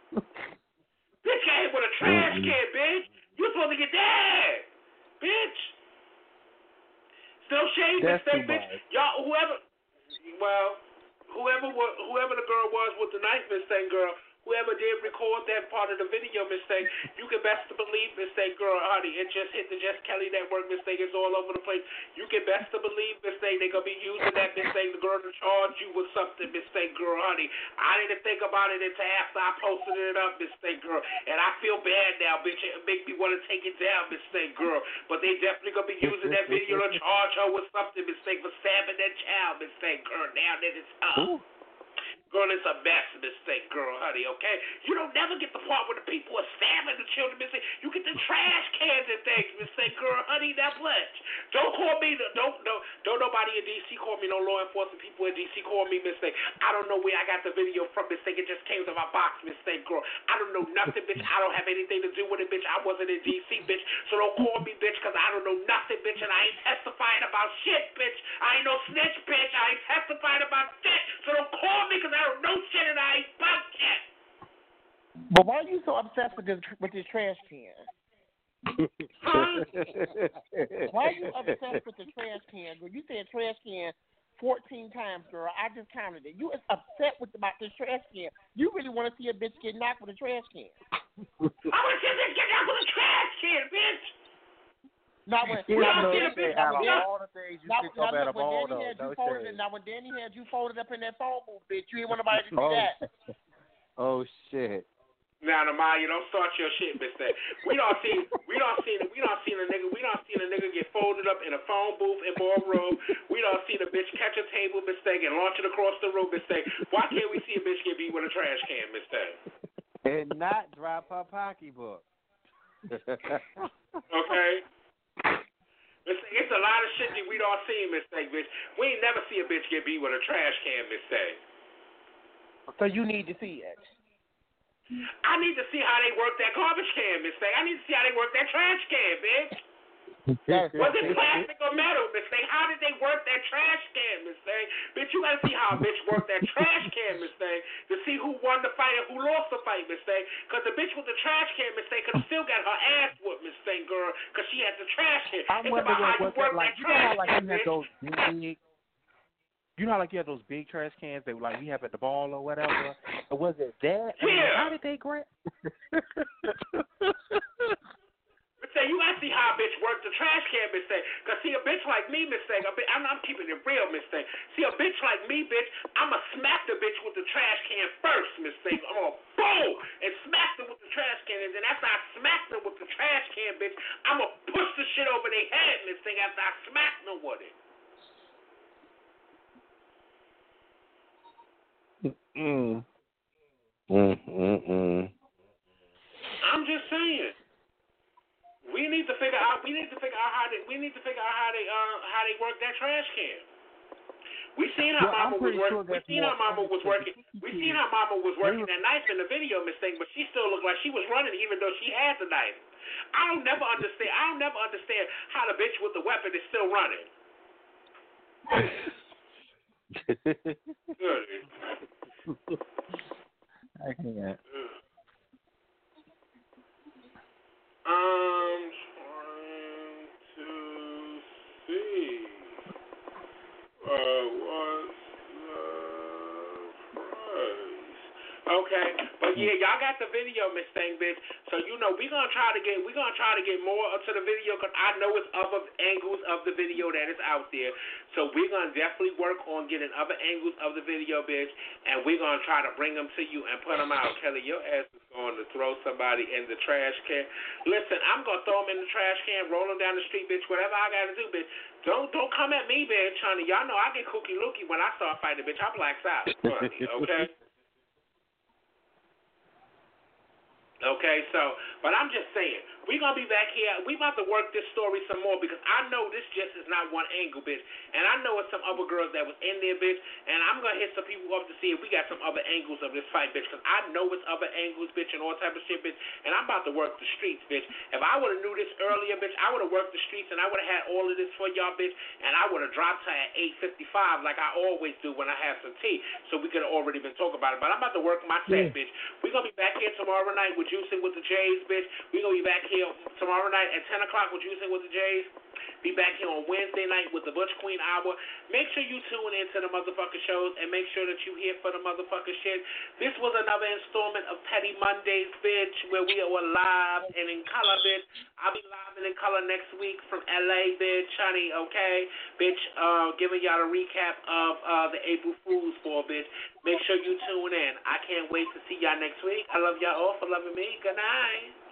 Bitch got hit with a trash can, bitch. You supposed to get that, bitch. Still shade mistake, bitch. Y'all, whoever, well, whoever, whoever the girl was with the knife mistake, girl, whoever did record that part of the video mistake, you can best to believe mistake, girl, honey, it just hit the Jess Kelly Network mistake. It's all over the place. You can best to believe mistake. They gonna be using that mistake. The girl to charge you with something mistake, girl, honey. I didn't think about it until after I posted it up, mistake, girl, and I feel bad now, bitch. It make me want to take it down, mistake, girl. But they definitely gonna be using that video to charge her with something mistake for stabbing that child mistake, girl. Now that it's up. Ooh. Girl, it's a mess mistake, girl, honey, okay? You don't never get the part where the people are stabbing the children mistake. You get the trash cans and things mistake, girl, honey, that much. Don't call me, the, don't, don't, don't nobody in D C call me, no law enforcement people in D C call me mistake. I don't know where I got the video from mistake. It just came to my box mistake, girl. I don't know nothing, bitch. I don't have anything to do with it, bitch. I wasn't in D C, bitch. So don't call me, bitch, because I don't know nothing, bitch, and I ain't testifying about shit, bitch. I ain't no snitch, bitch. I ain't testifying about shit. So don't call me because I don't know shit and I ain't about shit. But why are you so obsessed with this with this trash can? Huh? Why are you obsessed with the trash can, girl? You said trash can fourteen times, girl. I just counted it. You is upset with about this trash can. You really want to see a bitch get knocked with a trash can. I want to see a bitch get knocked with a trash can, bitch. Now when, you now, know, when, Danny, now, out when, of all the things you now, pick now, up at a when ball, Danny though, had you no folded shade. it, now when Danny had you folded up in that phone booth, bitch, you ain't want nobody to do oh. that. Oh shit. Now, Namaya, you don't start your shit, mister. We don't see, we don't see, we don't see a nigga, we don't see a nigga get folded up in a phone booth in Ballroom. We don't see the bitch catch a table mistake and launch it across the room mistake. Why can't we see a bitch get beat with a trash can mistake? And not drop her pocketbook. Okay. It's, it's a lot of shit that we don't see, mistake, bitch. We ain't never see a bitch get beat with a trash can mistake. So you need to see it. I need to see how they work that garbage can mistake. I need to see how they work that trash can, bitch. Was it plastic or metal, mistake? How did they work that trash can, mistake? Bitch, you gotta see how a bitch worked that trash can, mistake, to see who won the fight and who lost the fight, mistake. Because the bitch with the trash can, mistake, could have still got her ass whooped, mistake, girl, because she had the trash can. I'm it's wondering about how what you work that, like, that you know trash how, like, can, you had bitch. those big, You know, how, like you have those big trash cans that like we have at the ball or whatever. Or was it that? I Yeah. mean, how did they grab? But say you gotta see how a bitch work the trash can, Miss Thing. Cause see a bitch like me, Miss Thing, a bitch, I'm, I'm keeping it real, Miss Thing. See a bitch like me, bitch, I'ma smack the bitch with the trash can first, Miss Thing. I'm gonna boom and smack them with the trash can, and then after I smack them with the trash can, bitch, I'ma push the shit over their head, Miss Thing. After I smack them with it. Mm. Mm. Mm. Mm. I'm just saying. We need to figure out. We need to figure out how they. We need to figure out how they. Uh, how they work that trash can. We seen how well, Mama was working. sure we seen how Mama was working. We seen how Mama was working that knife in the video, Miss Thing. But she still looked like she was running, even though she had the knife. I don't never understand. I don't never understand how the bitch with the weapon is still running. Good. I can't. Um, trying to see. Uh, what's the price? Okay, but yeah, y'all got the video, Miss Thing, bitch. So you know we gonna try to get we gonna try to get more to the video because I know it's other angles of the video that is out there. So we're gonna definitely work on getting other angles of the video, bitch, and we're gonna try to bring them to you and put them out. Kelly, your ass is going to throw somebody in the trash can. Listen, I'm gonna throw them in the trash can, roll them down the street, bitch. Whatever I gotta do, bitch. Don't don't come at me, bitch, honey. Y'all know I get kooky looky when I start fighting, bitch. I blacks out, honey. Okay. Okay, so, but I'm just saying, we're going to be back here. We about to work this story some more because I know this just is not one angle, bitch. And I know it's some other girls that was in there, bitch. And I'm going to hit some people up to see if we got some other angles of this fight, bitch. Because I know it's other angles, bitch, and all type of shit, bitch. And I'm about to work the streets, bitch. If I would have knew this earlier, bitch, I would have worked the streets and I would have had all of this for y'all, bitch. And I would have dropped her at eight fifty-five like I always do when I have some tea. So we could have already been talking about it. But I'm about to work my set, Yeah. bitch. We're going to be back here tomorrow night with Juicing with the Jays, bitch. We're going to be back here tomorrow night at ten o'clock with Juicing with the Jays. Be back here on Wednesday night with the Butch Queen Hour. Make sure you tune into the motherfucking shows and make sure that you here for the motherfucking shit. This was another installment of Petty Mondays, bitch, where we are live and in color, bitch. I'll be live and in color next week from L A, bitch, honey, okay? Bitch, uh, giving y'all a recap of uh, the April Fool's Ball, bitch. Make sure you tune in. I can't wait to see y'all next week. I love y'all all for loving me. Good night.